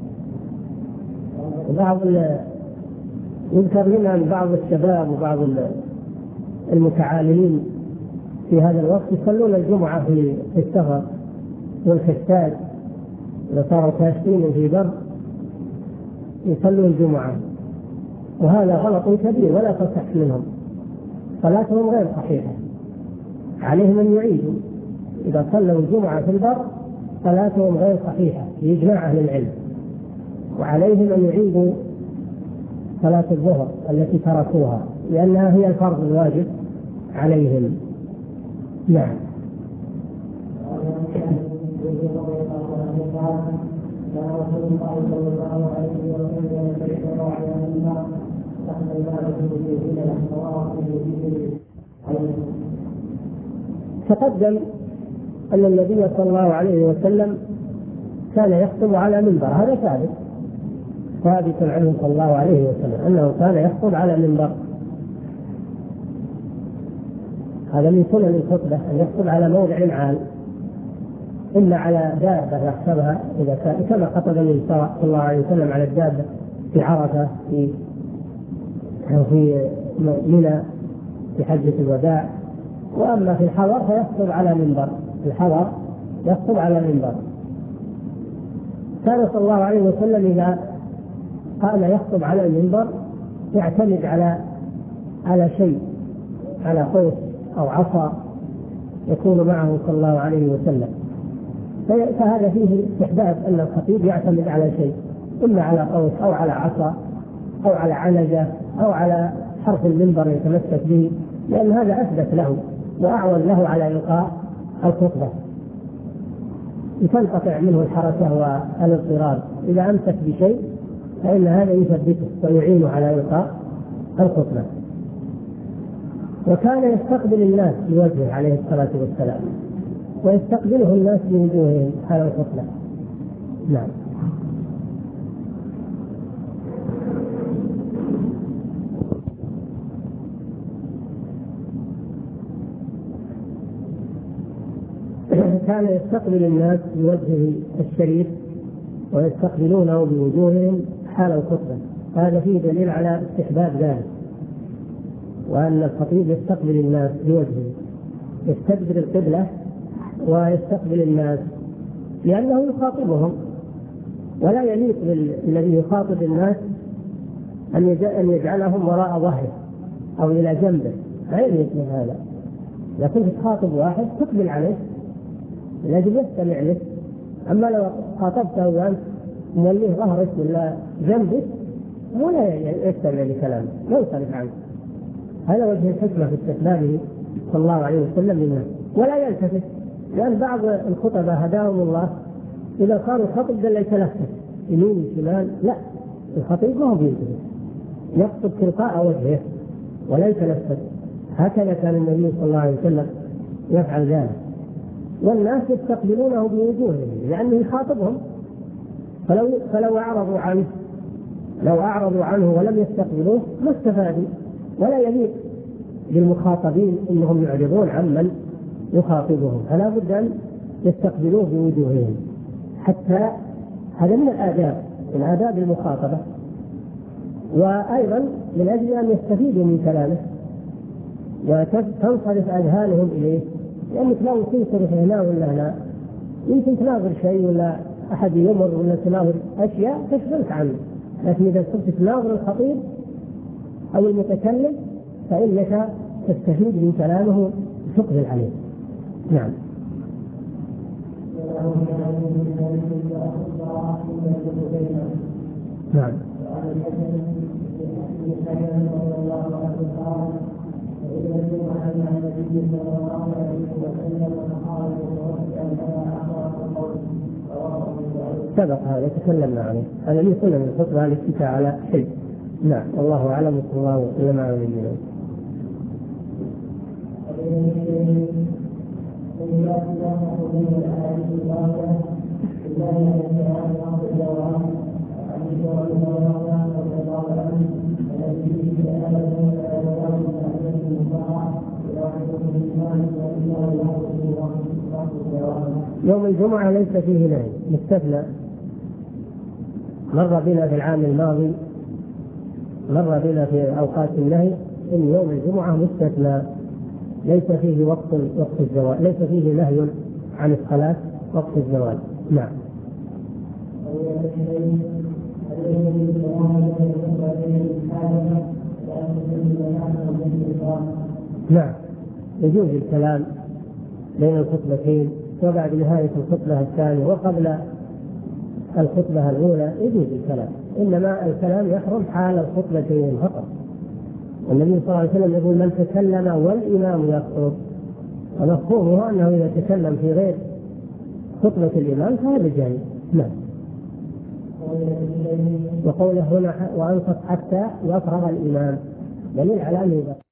B: يذكر لنا أن بعض الشباب وبعض المتعالمين في هذا الوقت يصلون الجمعة في السفر والكشتات، إذا صاروا كاشفين في بر يصلون الجمعة، وهذا غلط كبير ولا تصح منهم، صلاتهم غير صحيحة، عليهم أن يعيدوا. إذا صلوا الجمعة في البر صلاتهم غير صحيحة بإجماع أهل العلم، وعليهم أن يعيدوا صلاة الظهر التي تركوها، لأنها هي الفرض الواجب عليهم. نعم. تقدم أن النبي صلى الله عليه وسلم كان يخطب على منبر، هذا ثابت عنه صلى الله عليه وسلم أنه كان يخطب على منبر، هذا من سنن الخطبة أن يخطب على موضع عال، إلا على دابة يخطبها إذا كان كما خطب النبي صلى الله عليه وسلم على الدابة في عرفة في منى في حجة الوداع. وأما في الحضر فيخطب على منبر، في الحضر يخطب على منبر. كان صلى الله عليه وسلم إذا قام يخطب على المنبر يعتمد على شيء، على قوس أو عصا يكون معه صلى الله عليه وسلم، فهذا فيه استحباب أن الخطيب يعتمد على شيء، إما على قوس أو على عصا أو على عنزة أو على حرف المنبر يتمسك به، لأن هذا أثبت له وأعون له على إلقاء الخطبة، لتنقطع منه الحركة والاضطراب. إذا أمسك بشيء فإن هذا يثبته ويعينه على إلقاء الخطبة. وكان يستقبل الناس بوجهه عليه الصلاة والسلام، ويستقبله الناس بوجوههم على الخطبة. نعم. كان يستقبل الناس بوجهه الشريف ويستقبلونه بوجوههم حال الخطبة، هذا فيه دليل على استحباب ذلك. وأن الخطيب يستقبل الناس بوجهه، يستدبر القبلة ويستقبل الناس لأنه يخاطبهم، ولا يليق بالذي يخاطب الناس أن يجعلهم وراء ظهره أو إلى جنبه، لا يليق بهذا. لكن تخاطب واحد تقبل عليه لازم يستمع لك. أما لو خاطبته وأنت موليه ظهرك ولا جنبك ولا يستمع لكلامك لا يصرف عنك. هذا وجه الحكمة في استقباله صلى الله عليه وسلم للناس، ولا يلتفت. لأن بعض الخطباء هداهم الله إذا صاروا خطب قال يتلفت يمين شمال، لا، الخطيب ما هو بيلتفت، يخطب تلقاء وجهه ولا يتلفت. هكذا كان النبي صلى الله عليه وسلم يفعل ذلك، والناس يستقبلونه بوجوههم لأنه يخاطبهم. فلو أعرضوا عنه ولم يستقبلوه ما استفادوا، ولا يليق بالمخاطبين انهم يعرضون عمن يخاطبهم، فلا بد ان يستقبلوه بوجوههم. حتى هذا من الآداب، من آداب المخاطبة، وأيضا من أجل أن يستفيدوا من كلامه وتنصرف أذهانهم إليه. لأنك لو تنصرف هنا ولا هنا يمكن تناظر شيء ولا أحد يمر ولا تناظر أشياء تشغلك عنه، لكن إذا صرت تناظر الخطيب أو المتكلم فإنك تستفيد من كلامه وتقبل عليه. نعم. نعم. سبق هذا تكلمنا عنه، هذا من سنن الخطبة الاتكاء على حلم. نعم، والله أعلم وصلى الله وسلم على نبينا. يوم الجمعة ليس فيه نهي مستثنى، مر بنا في العام الماضي، مر بنا في أوقات النهي إن يوم الجمعة مستثنى ليس فيه وقت الزوال، ليس فيه نهي عن الصلاة وقت الزوال. نعم. نعم، يجوز الكلام بين الخطبتين وبعد نهاية الخطبة الثانية وقبل الخطبة الأولى يجوز الكلام، إنما الكلام يحرم حال الخطبتين فقط. النبي صلى الله عليه وسلم يقول من تكلم والإمام يخطب، ومفهومه أنه إذا تكلم في غير خطبة الإمام فهذا جائز. نعم. وقوله هنا وأنصت حتى يفرغ الإمام دليل على أنه